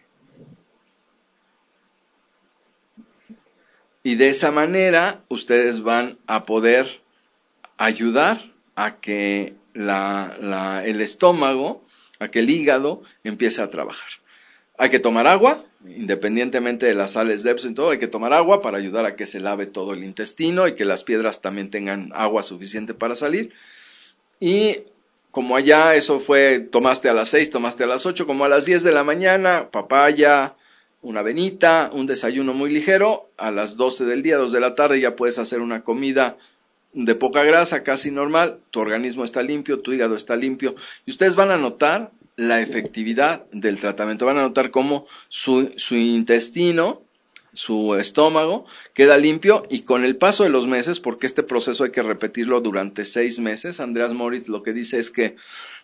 y de esa manera ustedes van a poder ayudar a que la, la, el estómago, a que el hígado empiece a trabajar. Hay que tomar agua, independientemente de las sales de Epsom y todo, hay que tomar agua para ayudar a que se lave todo el intestino y que las piedras también tengan agua suficiente para salir. Y como allá eso fue, tomaste a las seis, tomaste a las ocho, como a las diez de la mañana, papaya, una avenita, un desayuno muy ligero, a las doce del día, dos de la tarde ya puedes hacer una comida de poca grasa, casi normal, tu organismo está limpio, tu hígado está limpio, y ustedes van a notar la efectividad del tratamiento, van a notar cómo su, su intestino, su estómago, queda limpio, y con el paso de los meses, porque este proceso hay que repetirlo durante seis meses, Andreas Moritz lo que dice es que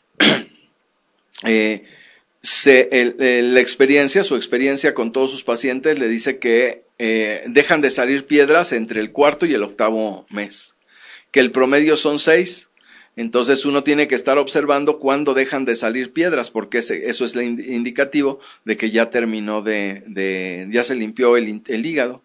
eh, se, el, el, la experiencia, su experiencia con todos sus pacientes le dice que eh, dejan de salir piedras entre el cuarto y el octavo mes, que el promedio son seis, Entonces uno tiene que estar observando cuándo dejan de salir piedras, porque ese, eso es el indicativo de que ya terminó de, de ya se limpió el, el hígado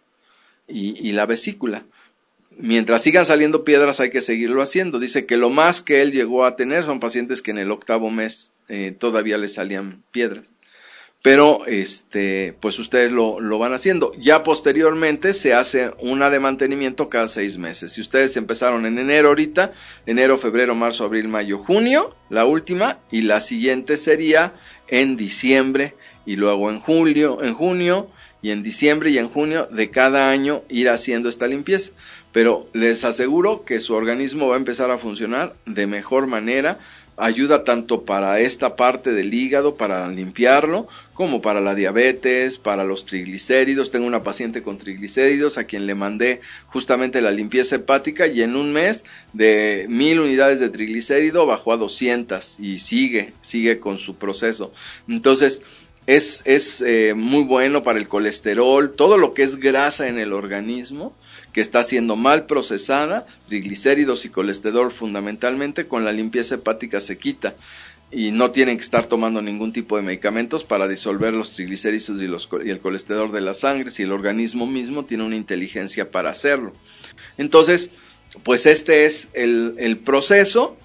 y, y la vesícula. Mientras sigan saliendo piedras hay que seguirlo haciendo. Dice que lo más que él llegó a tener son pacientes que en el octavo mes eh, todavía le salían piedras. Pero este, pues ustedes lo, lo van haciendo. Ya posteriormente se hace una de mantenimiento cada seis meses. Si ustedes empezaron en enero ahorita, enero, febrero, marzo, abril, mayo, junio, la última, y la siguiente sería en diciembre, y luego en julio, en junio, y en diciembre y en junio de cada año ir haciendo esta limpieza. Pero les aseguro que su organismo va a empezar a funcionar de mejor manera. Ayuda tanto para esta parte del hígado, para limpiarlo, como para la diabetes, para los triglicéridos. Tengo una paciente con triglicéridos a quien le mandé justamente la limpieza hepática y en un mes de mil unidades de triglicérido bajó a doscientas y sigue, sigue con su proceso. Entonces, es, es eh, muy bueno para el colesterol, todo lo que es grasa en el organismo, que está siendo mal procesada, triglicéridos y colesterol fundamentalmente, con la limpieza hepática se quita y no tienen que estar tomando ningún tipo de medicamentos para disolver los triglicéridos y, los, y el colesterol de la sangre, si el organismo mismo tiene una inteligencia para hacerlo. Entonces, pues este es el, el proceso,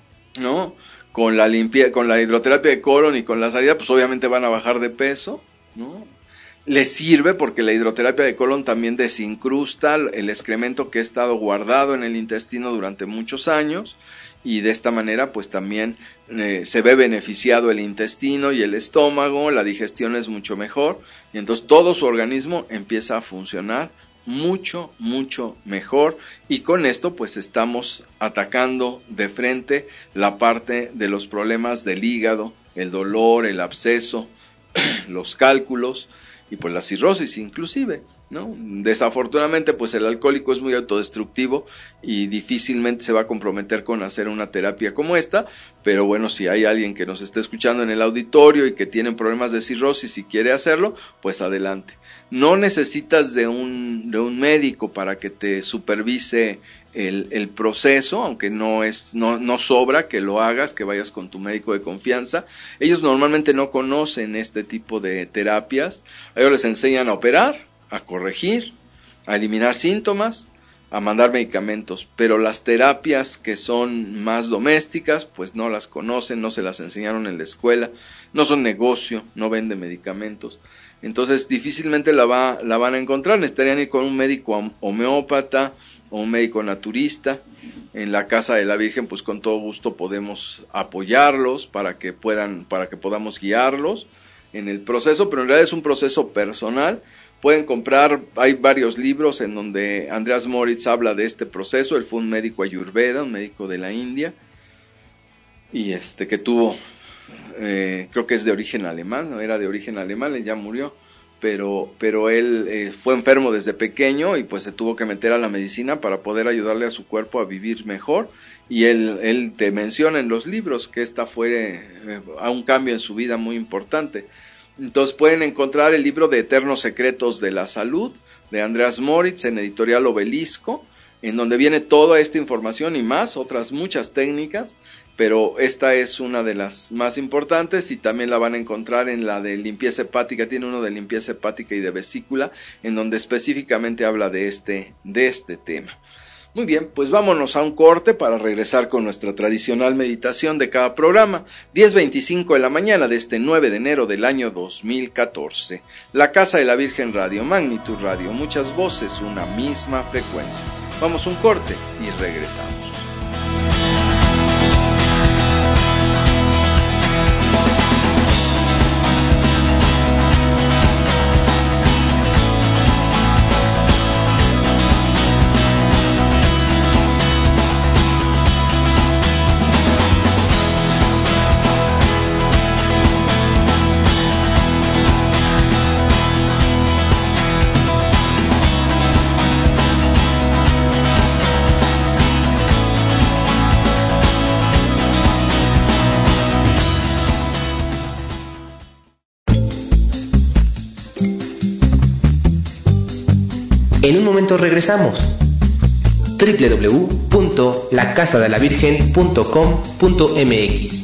¿no? Con la limpia, con la hidroterapia de colon y con la salida, pues obviamente van a bajar de peso, ¿no? Les sirve porque la hidroterapia de colon también desincrusta el excremento que ha estado guardado en el intestino durante muchos años y de esta manera pues también eh, se ve beneficiado el intestino y el estómago, la digestión es mucho mejor y entonces todo su organismo empieza a funcionar mucho, mucho mejor y con esto pues estamos atacando de frente la parte de los problemas del hígado, el dolor, el absceso, los cálculos y pues la cirrosis inclusive, ¿no? Desafortunadamente pues el alcohólico es muy autodestructivo y difícilmente se va a comprometer con hacer una terapia como esta, pero bueno, si hay alguien que nos esté escuchando en el auditorio y que tiene problemas de cirrosis y quiere hacerlo, pues adelante. No necesitas de un, de un médico para que te supervise el, el proceso, aunque no es, no, no sobra que lo hagas, que vayas con tu médico de confianza. Ellos normalmente no conocen este tipo de terapias. A ellos les enseñan a operar, a corregir, a eliminar síntomas, a mandar medicamentos, pero las terapias que son más domésticas, pues no las conocen, no se las enseñaron en la escuela, no son negocio, no venden medicamentos. Entonces difícilmente la, va, la van a encontrar, necesitarían ir con un médico homeópata o un médico naturista. En la Casa de la Virgen pues con todo gusto podemos apoyarlos para que puedan, para que podamos guiarlos en el proceso, pero en realidad es un proceso personal. Pueden comprar, hay varios libros en donde Andreas Moritz habla de este proceso. Él fue un médico ayurveda, un médico de la India, y este que tuvo, eh, creo que es de origen alemán, no era de origen alemán, él ya murió, pero, pero él eh, fue enfermo desde pequeño y pues se tuvo que meter a la medicina para poder ayudarle a su cuerpo a vivir mejor, y él, él te menciona en los libros que esta fue eh, a un cambio en su vida muy importante. Entonces pueden encontrar el libro de Eternos Secretos de la Salud de Andreas Moritz en Editorial Obelisco, en donde viene toda esta información y más, otras muchas técnicas, pero esta es una de las más importantes y también la van a encontrar en la de limpieza hepática. Tiene uno de limpieza hepática y de vesícula, en donde específicamente habla de este, de este tema. Muy bien, pues vámonos a un corte para regresar con nuestra tradicional meditación de cada programa. diez veinticinco de la mañana de este nueve de enero del año dos mil catorce. La Casa de la Virgen Radio, Magnitud Radio, muchas voces, una misma frecuencia. Vamos a un corte y regresamos. En un momento regresamos. doble u doble u doble u punto la casa de la virgen punto com punto m x.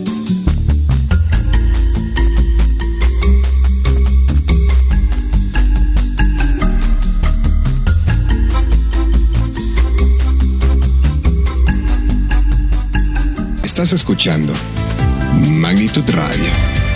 Estás escuchando Magnitud Radio.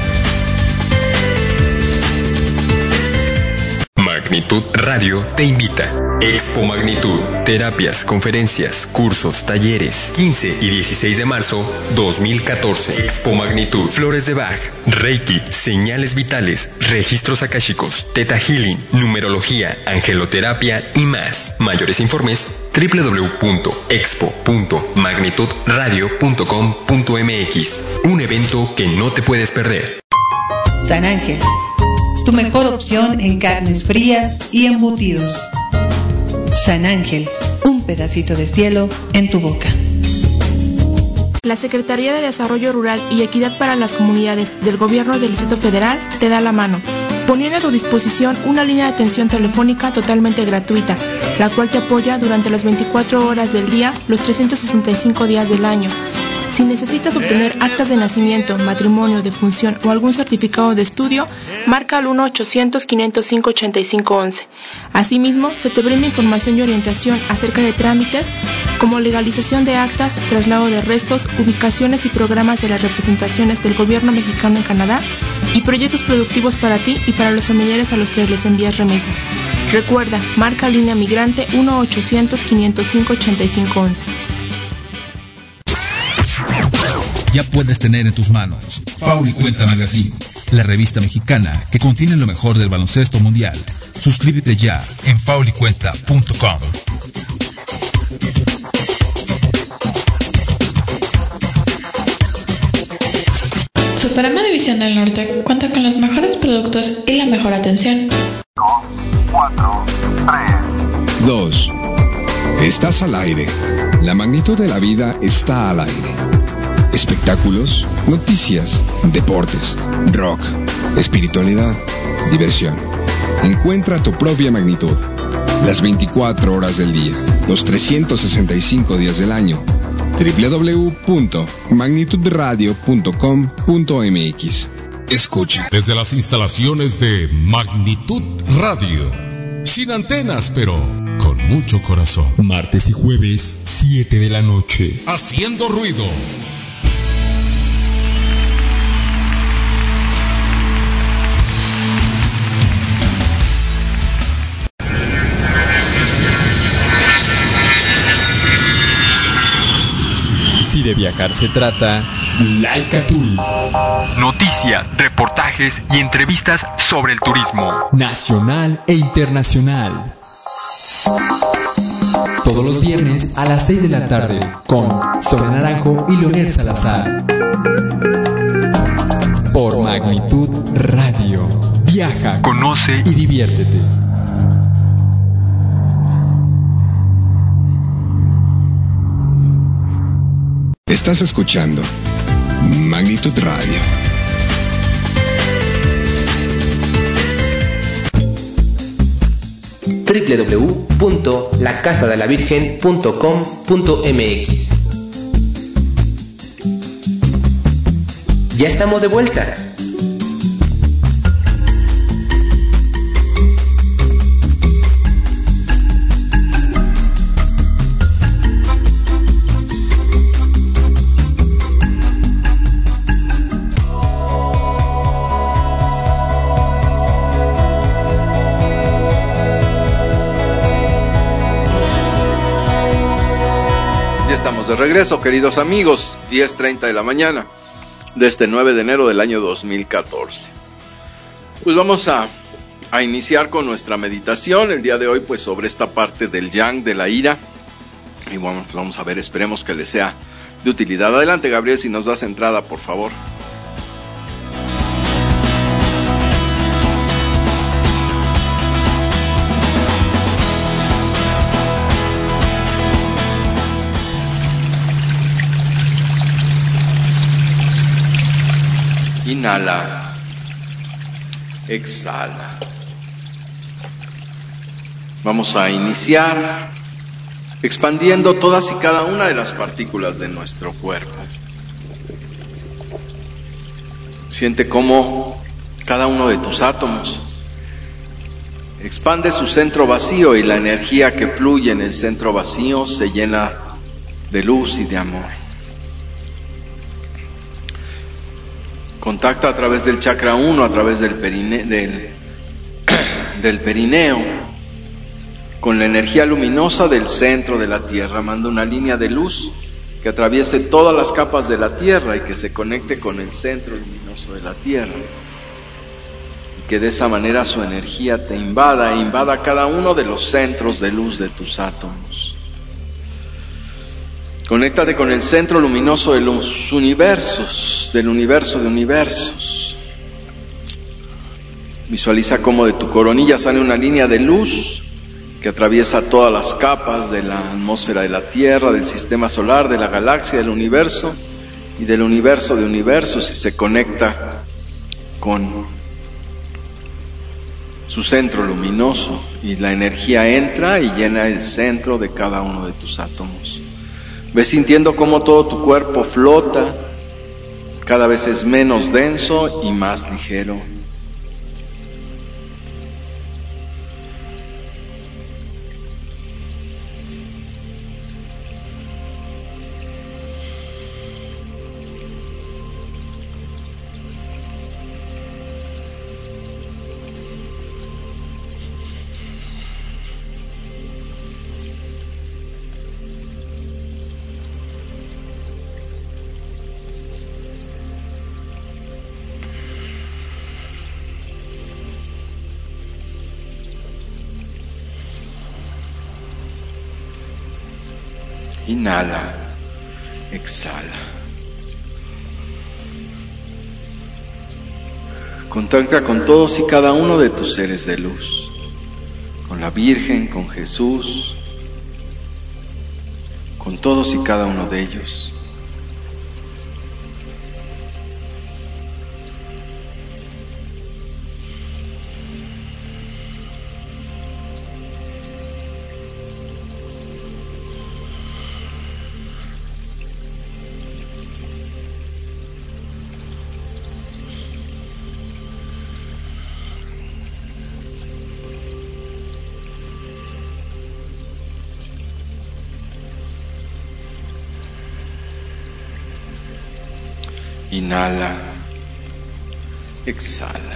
Magnitud Radio te invita. Expo Magnitud. Terapias, conferencias, cursos, talleres. quince y dieciséis de marzo dos mil catorce. Expo Magnitud. Flores de Bach, Reiki, señales vitales, registros akáshicos, Theta Healing, numerología, angeloterapia y más. Mayores informes doble u doble u doble u punto expo punto magnitud radio punto com punto m x. Un evento que no te puedes perder. San Ángel, tu mejor opción en carnes frías y embutidos. San Ángel, un pedacito de cielo en tu boca. La Secretaría de Desarrollo Rural y Equidad para las Comunidades del Gobierno del Distrito Federal te da la mano, poniendo a tu disposición una línea de atención telefónica totalmente gratuita, la cual te apoya durante las veinticuatro horas del día, los trescientos sesenta y cinco días del año. Si necesitas obtener actas de nacimiento, matrimonio, defunción o algún certificado de estudio, marca al uno ochocientos, quinientos cinco, ochenta y cinco once. Asimismo, se te brinda información y orientación acerca de trámites como legalización de actas, traslado de restos, ubicaciones y programas de las representaciones del gobierno mexicano en Canadá y proyectos productivos para ti y para los familiares a los que les envías remesas. Recuerda, marca línea migrante uno ochocientos, quinientos cinco, ochenta y cinco once. Ya puedes tener en tus manos Faul y Cuenta Magazine, la revista mexicana que contiene lo mejor del baloncesto mundial. Suscríbete ya en faul y cuenta punto com. Superama División del Norte cuenta con los mejores productos y la mejor atención. cuatro, tres, dos. Estás al aire. La magnitud de la vida está al aire. Espectáculos, noticias, deportes, rock, espiritualidad, diversión. Encuentra tu propia magnitud. Las veinticuatro horas del día, los trescientos sesenta y cinco días del año. doble u doble u doble u punto magnitud radio punto com punto m x. Escucha. Desde las instalaciones de Magnitud Radio. Sin antenas, pero con mucho corazón. Martes y jueves, siete de la noche. Haciendo ruido. Si de viajar se trata, Laika Tours. Noticias, reportajes y entrevistas sobre el turismo. Nacional e internacional. Todos los viernes a las seis de la tarde con Sonia Naranjo y Leonel Salazar. Por Magnitud Radio. Viaja, conoce y diviértete. Estás escuchando Magnitud Radio. doble u doble u doble u punto la casa de la virgen punto com punto m x. Ya estamos de vuelta. De regreso, queridos amigos, diez treinta de la mañana de este nueve de enero del año dos mil catorce. Pues vamos a, a iniciar con nuestra meditación el día de hoy, pues sobre esta parte del yang, de la ira. Y bueno, vamos a ver, esperemos que les sea de utilidad. Adelante, Gabriel, si nos das entrada, por favor. Inhala, exhala. Vamos a iniciar expandiendo todas y cada una de las partículas de nuestro cuerpo. Siente cómo cada uno de tus átomos expande su centro vacío y la energía que fluye en el centro vacío se llena de luz y de amor. Contacta a través del chakra uno, a través del, perine, del, del perineo, con la energía luminosa del centro de la Tierra. Manda una línea de luz que atraviese todas las capas de la Tierra y que se conecte con el centro luminoso de la Tierra. Y que de esa manera su energía te invada e invada cada uno de los centros de luz de tus átomos. Conéctate con el centro luminoso de los universos, del universo de universos. Visualiza cómo de tu coronilla sale una línea de luz que atraviesa todas las capas de la atmósfera de la Tierra, del sistema solar, de la galaxia, del universo y del universo de universos, y se conecta con su centro luminoso, y la energía entra y llena el centro de cada uno de tus átomos. Ves sintiendo cómo todo tu cuerpo flota, cada vez es menos denso y más ligero. Inhala, exhala. Contacta con todos y cada uno de tus seres de luz, con la Virgen, con Jesús, con todos y cada uno de ellos. Inhala, exhala.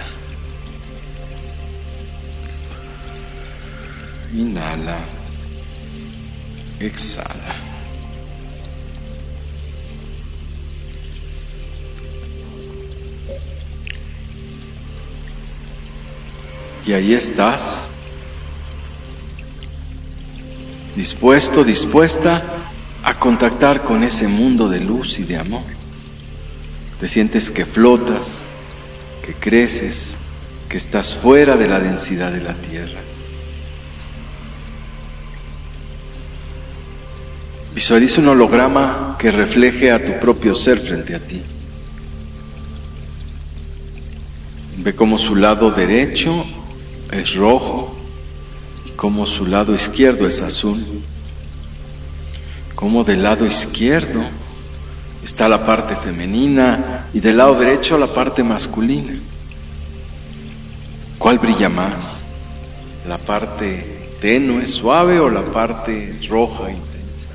Inhala, exhala. Y ahí estás, dispuesto, dispuesta a contactar con ese mundo de luz y de amor. Te sientes que flotas, que creces, que estás fuera de la densidad de la Tierra. Visualiza un holograma que refleje a tu propio ser frente a ti. Ve cómo su lado derecho es rojo y cómo su lado izquierdo es azul. Cómo del lado izquierdo está la parte femenina y del lado derecho la parte masculina. ¿Cuál brilla más? ¿La parte tenue, suave o la parte roja, intensa?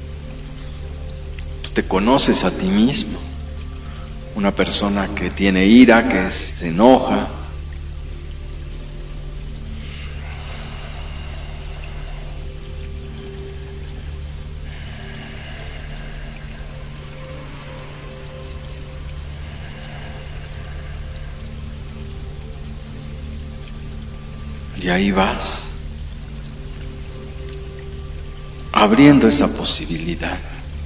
Tú te conoces a ti mismo. Una persona que tiene ira, que se enoja. Y ahí vas, abriendo esa posibilidad,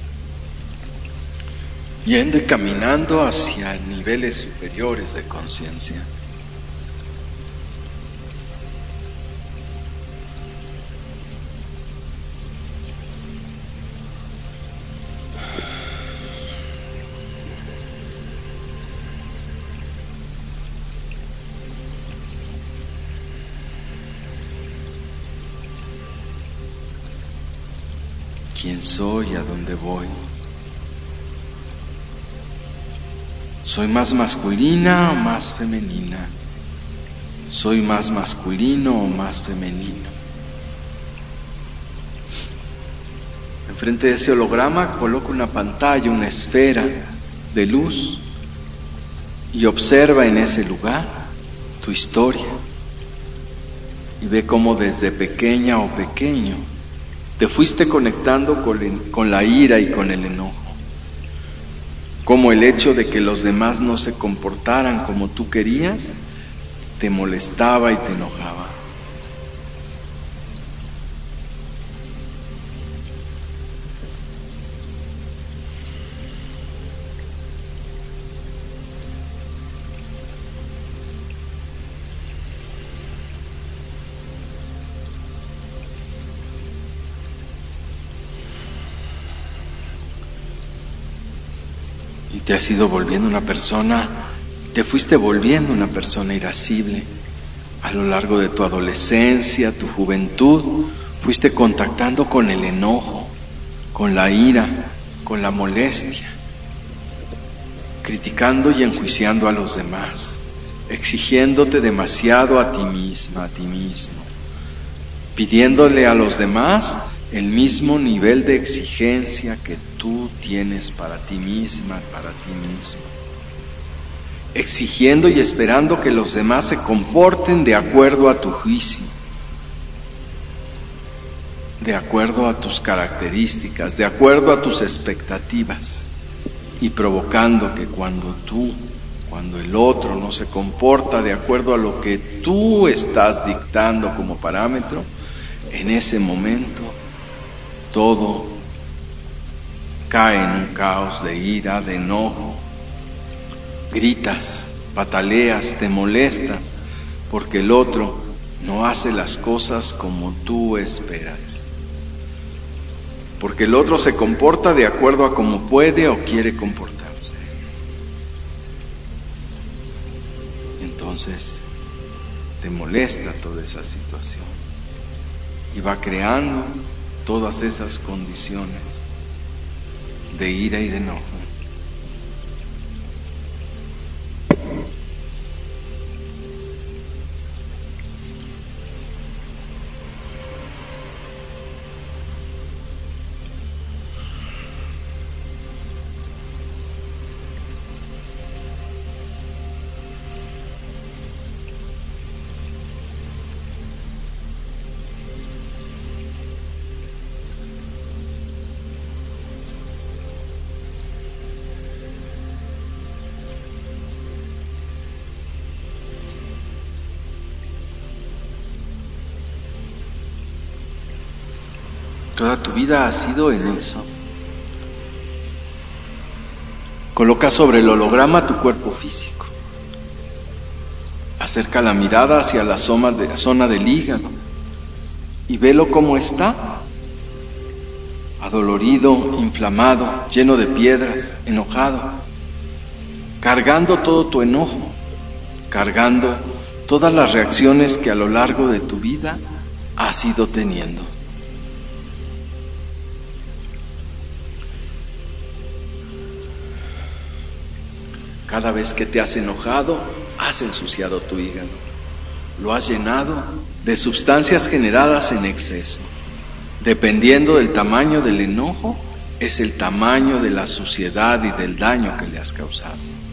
yendo y caminando hacia niveles superiores de conciencia. quién soy, a dónde voy. ¿Soy más masculina o más femenina? ¿Soy más masculino o más femenino? Enfrente de ese holograma coloca una pantalla, una esfera de luz y observa en ese lugar tu historia y ve cómo desde pequeña o pequeño te fuiste conectando con, el, con la ira y con el enojo, como el hecho de que los demás no se comportaran como tú querías te molestaba y te enojaba. Y te has ido volviendo una persona, te fuiste volviendo una persona irascible. A lo largo de tu adolescencia, tu juventud, fuiste contactando con el enojo, con la ira, con la molestia, criticando y enjuiciando a los demás, exigiéndote demasiado a ti misma, a ti mismo, pidiéndole a los demás el mismo nivel de exigencia que tú tienes para ti misma, para ti mismo, exigiendo y esperando que los demás se comporten de acuerdo a tu juicio, de acuerdo a tus características, de acuerdo a tus expectativas, y provocando que cuando tú, cuando el otro no se comporta de acuerdo a lo que tú estás dictando como parámetro, en ese momento todo cae en un caos de ira, de enojo. Gritas, pataleas, te molestas porque el otro no hace las cosas como tú esperas. Porque el otro se comporta de acuerdo a cómo puede o quiere comportarse. Entonces te molesta toda esa situación y va creando todas esas condiciones de ira y de enojo. Toda tu vida ha sido en eso. Coloca sobre el holograma tu cuerpo físico. Acerca la mirada hacia la zona, de, zona del hígado y velo cómo está. Adolorido, inflamado, lleno de piedras, enojado. Cargando todo tu enojo. Cargando todas las reacciones que a lo largo de tu vida has ido teniendo. Cada vez que te has enojado, has ensuciado tu hígado. Lo has llenado de sustancias generadas en exceso. Dependiendo del tamaño del enojo, es el tamaño de la suciedad y del daño que le has causado.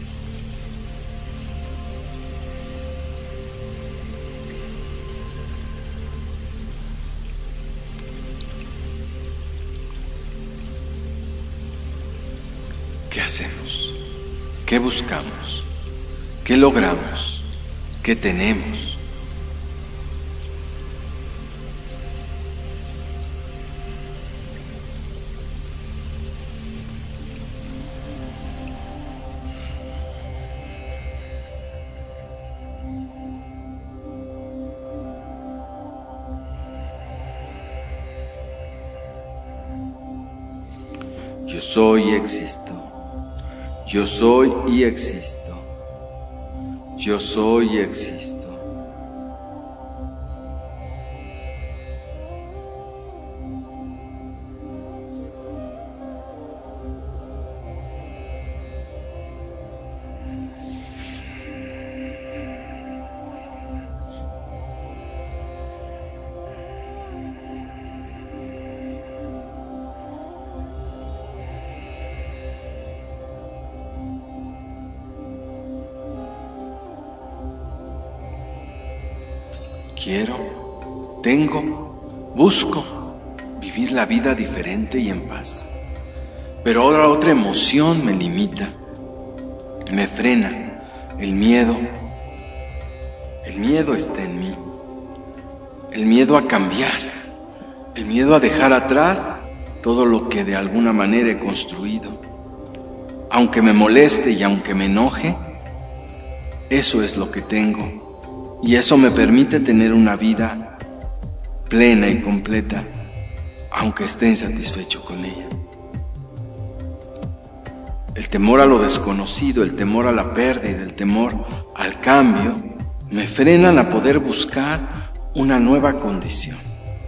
¿Qué hacemos? ¿Qué buscamos? ¿Qué logramos? ¿Qué tenemos? Yo soy y existo. Yo soy y existo. Yo soy y existo. quiero, tengo, busco vivir la vida diferente y en paz. Pero ahora otra emoción me limita, me frena, el miedo. El miedo está en mí, el miedo a cambiar, el miedo a dejar atrás todo lo que de alguna manera he construido. Aunque me moleste y aunque me enoje, eso es lo que tengo, y eso me permite tener una vida plena y completa, aunque esté insatisfecho con ella. El temor a lo desconocido, el temor a la pérdida, el temor al cambio, me frenan a poder buscar una nueva condición.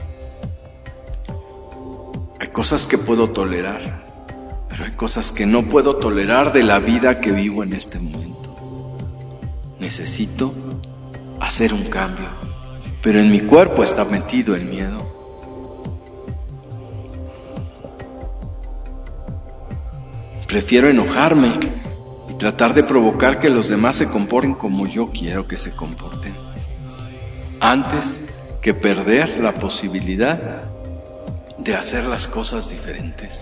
Hay cosas que puedo tolerar, pero hay cosas que no puedo tolerar de la vida que vivo en este momento. Necesito hacer un cambio, pero en mi cuerpo está metido el miedo. Prefiero enojarme y tratar de provocar que los demás se comporten como yo quiero que se comporten, antes que perder la posibilidad de hacer las cosas diferentes.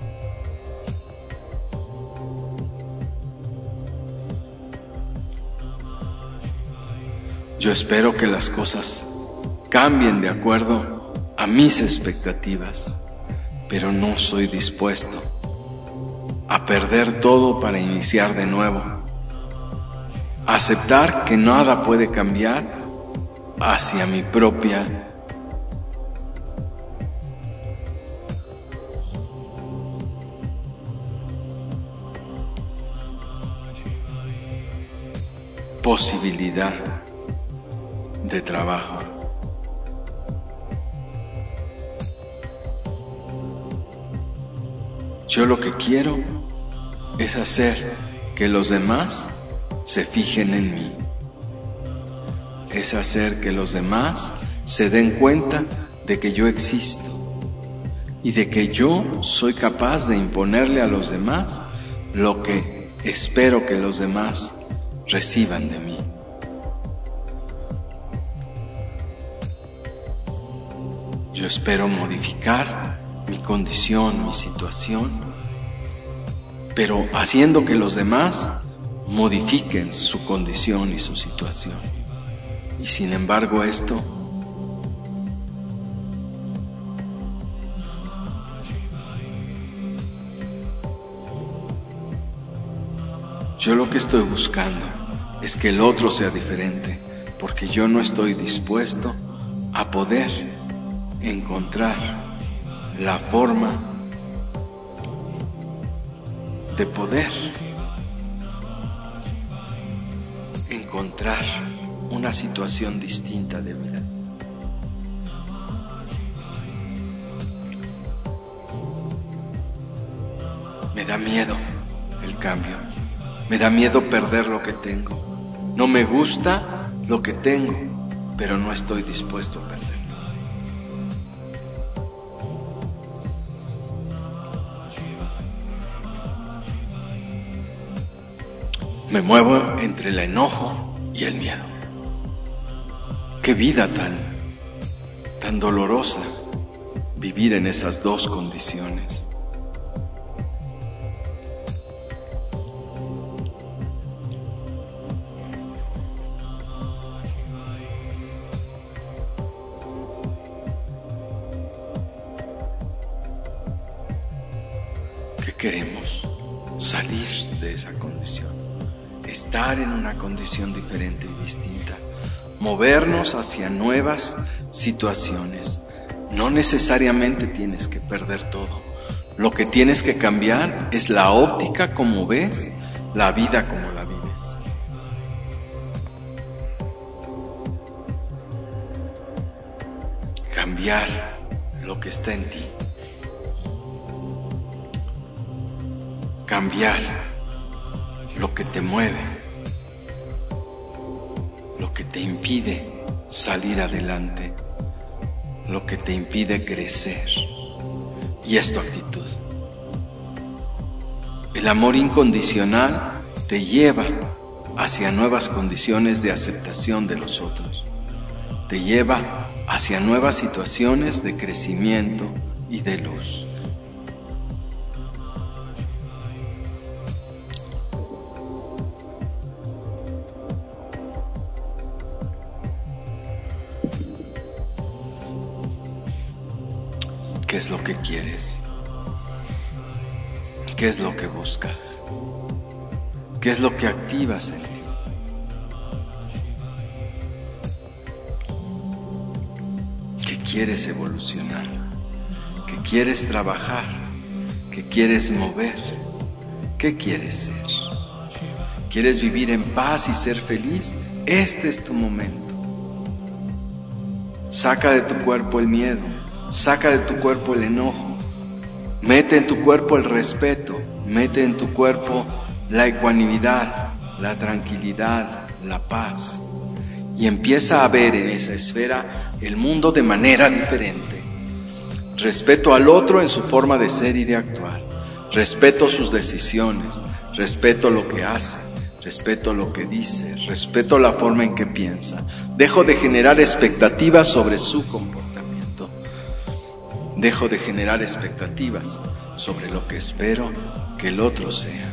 Yo espero que las cosas cambien de acuerdo a mis expectativas, pero no soy dispuesto a perder todo para iniciar de nuevo, a aceptar que nada puede cambiar hacia mi propia posibilidad de trabajo. Yo lo que quiero es hacer que los demás se fijen en mí. Es hacer que los demás se den cuenta de que yo existo y de que yo soy capaz de imponerle a los demás lo que espero que los demás reciban de mí. Yo espero modificar mi condición, mi situación, pero haciendo que los demás modifiquen su condición y su situación. Y sin embargo esto yo lo que estoy buscando es que el otro sea diferente, porque yo no estoy dispuesto a poder encontrar la forma de poder encontrar una situación distinta de vida. Me da miedo el cambio, me da miedo perder lo que tengo. No me gusta lo que tengo, pero no estoy dispuesto a perderlo. Me muevo entre el enojo y el miedo. Qué vida tan, tan dolorosa vivir en esas dos condiciones. ¿Qué queremos? Salir de esa condición. Estar en una condición diferente y distinta, movernos hacia nuevas situaciones. No necesariamente tienes que perder todo. Lo que tienes que cambiar es la óptica como ves la vida, como la vives. Cambiar lo que está en ti. Cambiar lo que te mueve, lo que te impide salir adelante, lo que te impide crecer, y es tu actitud. El amor incondicional te lleva hacia nuevas condiciones de aceptación de los otros. te lleva hacia nuevas situaciones de crecimiento y de luz. ¿Qué es lo que quieres? ¿Qué es lo que buscas? ¿Qué es lo que activas en ti? ¿Qué quieres evolucionar? ¿Qué quieres trabajar? ¿Qué quieres mover? ¿Qué quieres ser? ¿Quieres vivir en paz y ser feliz? Este es tu momento. Saca de tu cuerpo el miedo. Saca de tu cuerpo el enojo, mete en tu cuerpo el respeto, mete en tu cuerpo la ecuanimidad, la tranquilidad, la paz, y empieza a ver en esa esfera el mundo de manera diferente. Respeto al otro en su forma de ser y de actuar, respeto sus decisiones, respeto lo que hace, respeto lo que dice, respeto la forma en que piensa, dejo de generar expectativas sobre su comportamiento. Dejo de generar expectativas sobre lo que espero que el otro sea.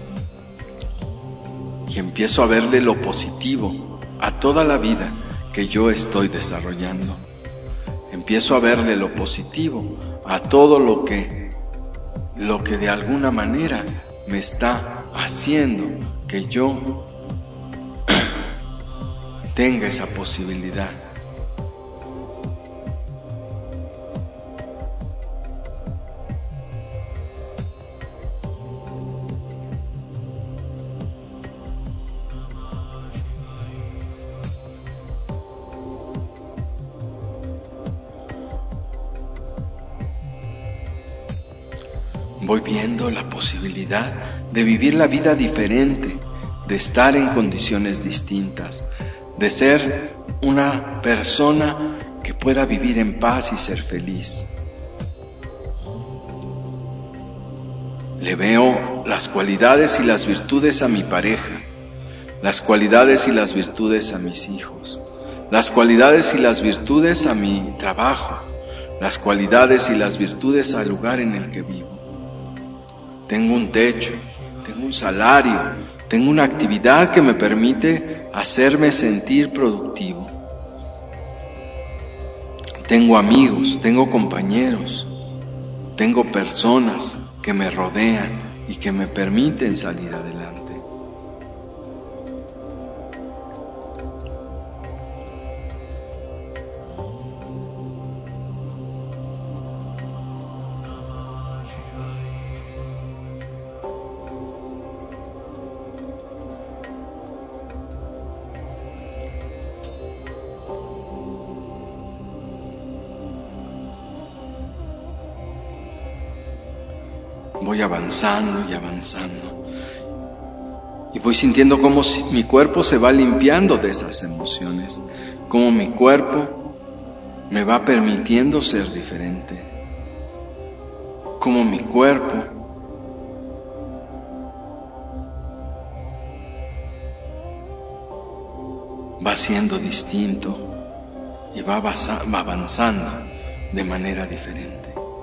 Y empiezo a verle lo positivo a toda la vida que yo estoy desarrollando. Empiezo a verle lo positivo a todo lo que, lo que de alguna manera me está haciendo que yo tenga esa posibilidad. Voy viendo la posibilidad de vivir la vida diferente, de estar en condiciones distintas, de ser una persona que pueda vivir en paz y ser feliz. Le veo las cualidades y las virtudes a mi pareja, las cualidades y las virtudes a mis hijos, las cualidades y las virtudes a mi trabajo, las cualidades y las virtudes al lugar en el que vivo. Tengo un techo, tengo un salario, tengo una actividad que me permite hacerme sentir productivo. Tengo amigos, tengo compañeros, tengo personas que me rodean y que me permiten salir adelante. Voy avanzando y avanzando y voy sintiendo cómo mi cuerpo se va limpiando de esas emociones, cómo mi cuerpo me va permitiendo ser diferente, cómo mi cuerpo va siendo distinto y va avanzando de manera diferente.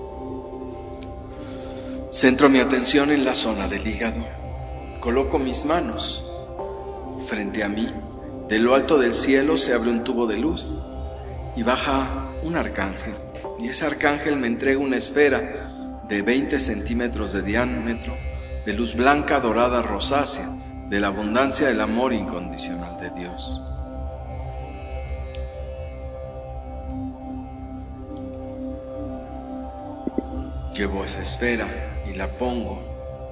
Centro mi atención en la zona del hígado. Coloco mis manos frente a mí. De lo alto del cielo se abre un tubo de luz y baja un arcángel. Y ese arcángel me entrega una esfera de veinte centímetros de diámetro, de luz blanca, dorada, rosácea, de la abundancia del amor incondicional de Dios. Llevo esa esfera y la pongo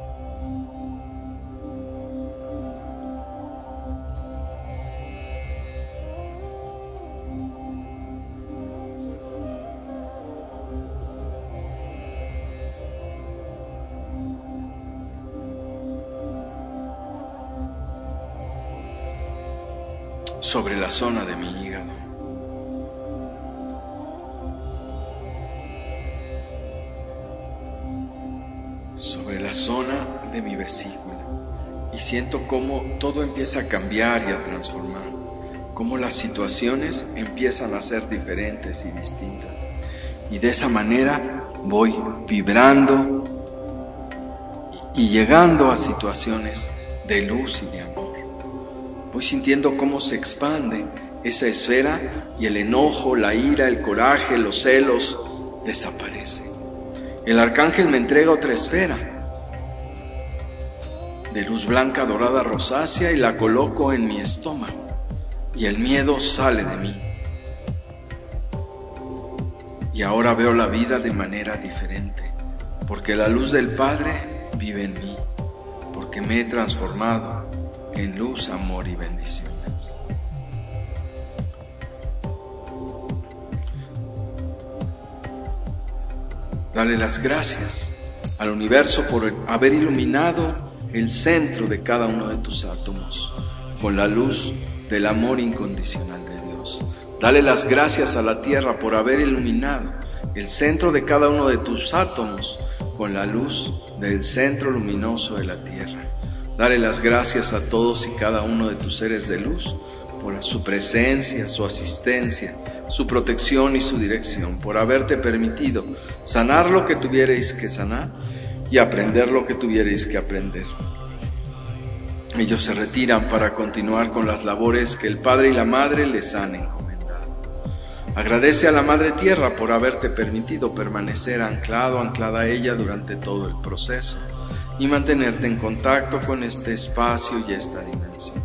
sobre la zona de mi hígado. Sobre la zona de mi vesícula, y siento cómo todo empieza a cambiar y a transformar, cómo las situaciones empiezan a ser diferentes y distintas. Y de esa manera voy vibrando y llegando a situaciones de luz y de amor. Voy sintiendo cómo se expande esa esfera y el enojo, la ira, el coraje, los celos desaparecen. El arcángel me entrega otra esfera de luz blanca, dorada, rosácea y la coloco en mi estómago y el miedo sale de mí. Y ahora veo la vida de manera diferente, porque la luz del Padre vive en mí, porque me he transformado en luz, amor y bendiciones. Dale las gracias al universo por haber iluminado el centro de cada uno de tus átomos con la luz del amor incondicional de Dios. Dale las gracias a la tierra por haber iluminado el centro de cada uno de tus átomos con la luz del centro luminoso de la tierra. Dale las gracias a todos y cada uno de tus seres de luz por su presencia, su asistencia, su protección y su dirección, por haberte permitido sanar lo que tuvierais que sanar y aprender lo que tuvierais que aprender. Ellos se retiran para continuar con las labores que el Padre y la Madre les han encomendado. Agradece a la Madre Tierra por haberte permitido permanecer anclado, anclada a ella durante todo el proceso y mantenerte en contacto con este espacio y esta dimensión.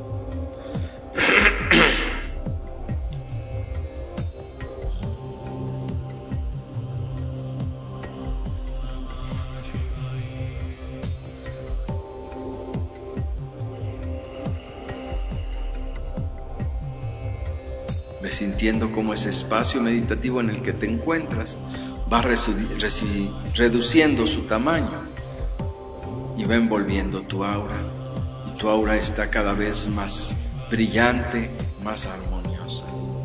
Ve sintiendo cómo ese espacio meditativo en el que te encuentras va reduciendo su tamaño y va envolviendo tu aura, y tu aura está cada vez más brillante, más armoniosa.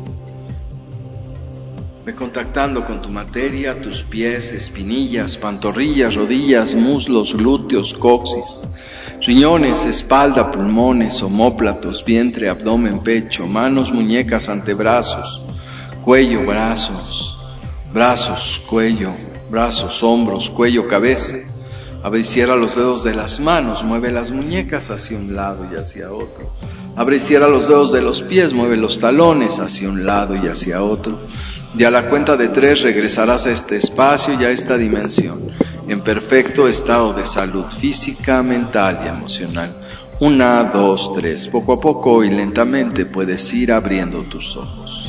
Ve contactando con tu materia, tus pies, espinillas, pantorrillas, rodillas, muslos, glúteos, coxis, riñones, espalda, pulmones, omóplatos, vientre, abdomen, pecho, manos, muñecas, antebrazos, cuello, brazos, brazos, cuello, brazos, hombros, cuello, cabeza. Abre y cierra los dedos de las manos, mueve las muñecas hacia un lado y hacia otro. Abre y cierra los dedos de los pies, mueve los talones hacia un lado y hacia otro. Y a la cuenta de tres regresarás a este espacio y a esta dimensión, en perfecto estado de salud física, mental y emocional. Una, dos, tres. Poco a poco y lentamente puedes ir abriendo tus ojos.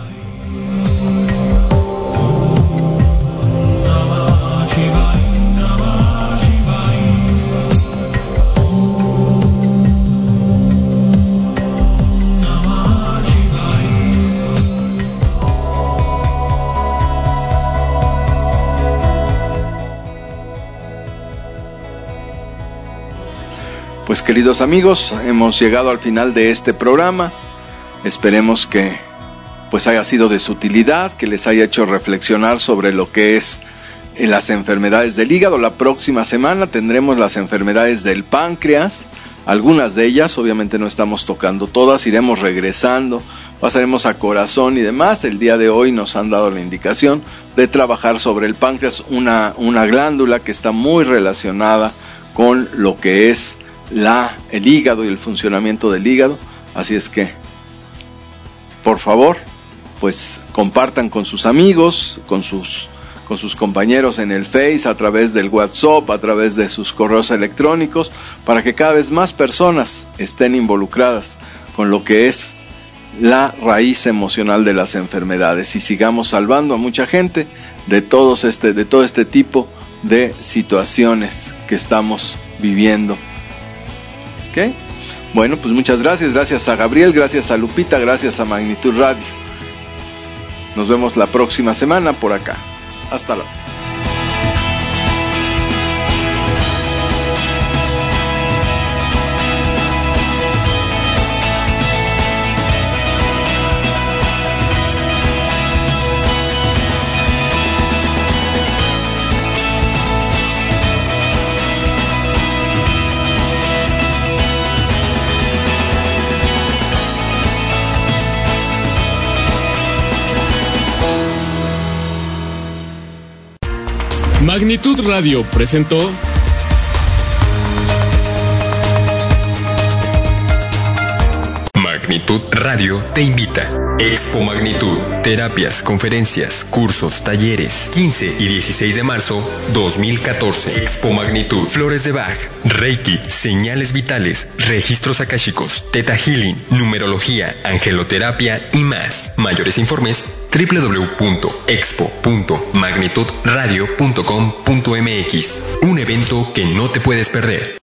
Pues queridos amigos, hemos llegado al final de este programa. Esperemos que pues haya sido de su utilidad, que les haya hecho reflexionar sobre lo que es eh, las enfermedades del hígado. La próxima semana tendremos las enfermedades del páncreas, algunas de ellas, obviamente no estamos tocando todas, iremos regresando, pasaremos a corazón y demás. El día de hoy nos han dado la indicación de trabajar sobre el páncreas, una, una glándula que está muy relacionada con lo que es La, el hígado y el funcionamiento del hígado. Así es que por favor pues compartan con sus amigos, con sus, con sus compañeros en el Face, a través del WhatsApp, a través de sus correos electrónicos, para que cada vez más personas estén involucradas con lo que es la raíz emocional de las enfermedades y sigamos salvando a mucha gente de, todos este, de todo este tipo de situaciones que estamos viviendo. ¿Okay? Bueno, pues muchas gracias, gracias a Gabriel, gracias a Lupita, gracias a Magnitud Radio. Nos vemos la próxima semana por acá. Hasta luego. Magnitud Radio presentó Magnitud Radio te invita. Expo Magnitud. Terapias, conferencias, cursos, talleres. quince y dieciséis de marzo dos mil catorce. Expo Magnitud. Flores de Bach, Reiki, señales vitales, registros akáshicos, Theta Healing, numerología, angeloterapia y más. Mayores informes doble u doble u doble u punto expo punto magnitud radio punto com punto m x. Un evento que no te puedes perder.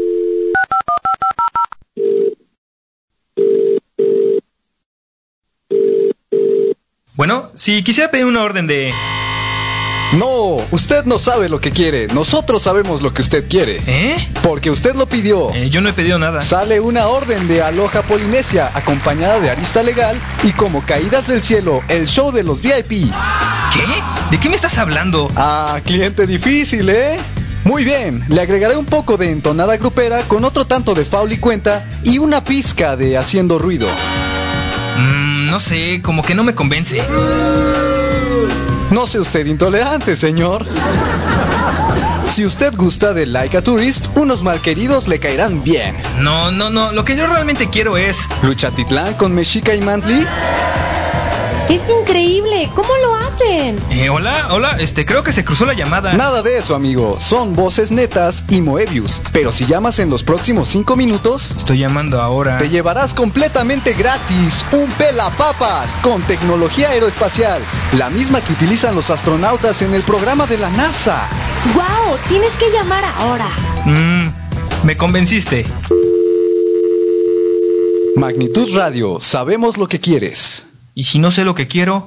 Bueno, si quisiera pedir una orden de... No, usted no sabe lo que quiere. Nosotros sabemos lo que usted quiere. ¿Eh? Porque usted lo pidió. Eh, yo no he pedido nada. Sale una orden de Aloha Polinesia, acompañada de Arista Legal y como Caídas del Cielo, el show de los V I P. ¿Qué? ¿De qué me estás hablando? Ah, cliente difícil, ¿eh? Muy bien, le agregaré un poco de entonada grupera con otro tanto de Faul y Cuenta y una pizca de Haciendo Ruido. Mmm, no sé, como que no me convence. No sea usted intolerante, señor. Si usted gusta de Like a Tourist, unos malqueridos le caerán bien. No, no, no, lo que yo realmente quiero es... Luchatitlán con Mexica y Mantli. ¡Es increíble! ¿Cómo lo hacen? Eh, hola, hola, este, creo que se cruzó la llamada. Nada de eso, amigo. Son voces netas y Moebius. Pero si llamas en los próximos cinco minutos... Estoy llamando ahora. Te llevarás completamente gratis un pelapapas con tecnología aeroespacial. La misma que utilizan los astronautas en el programa de la NASA. ¡Guau! Tienes que llamar ahora. Mmm, me convenciste. Magnitud Radio, sabemos lo que quieres. ¿Y si no sé lo que quiero?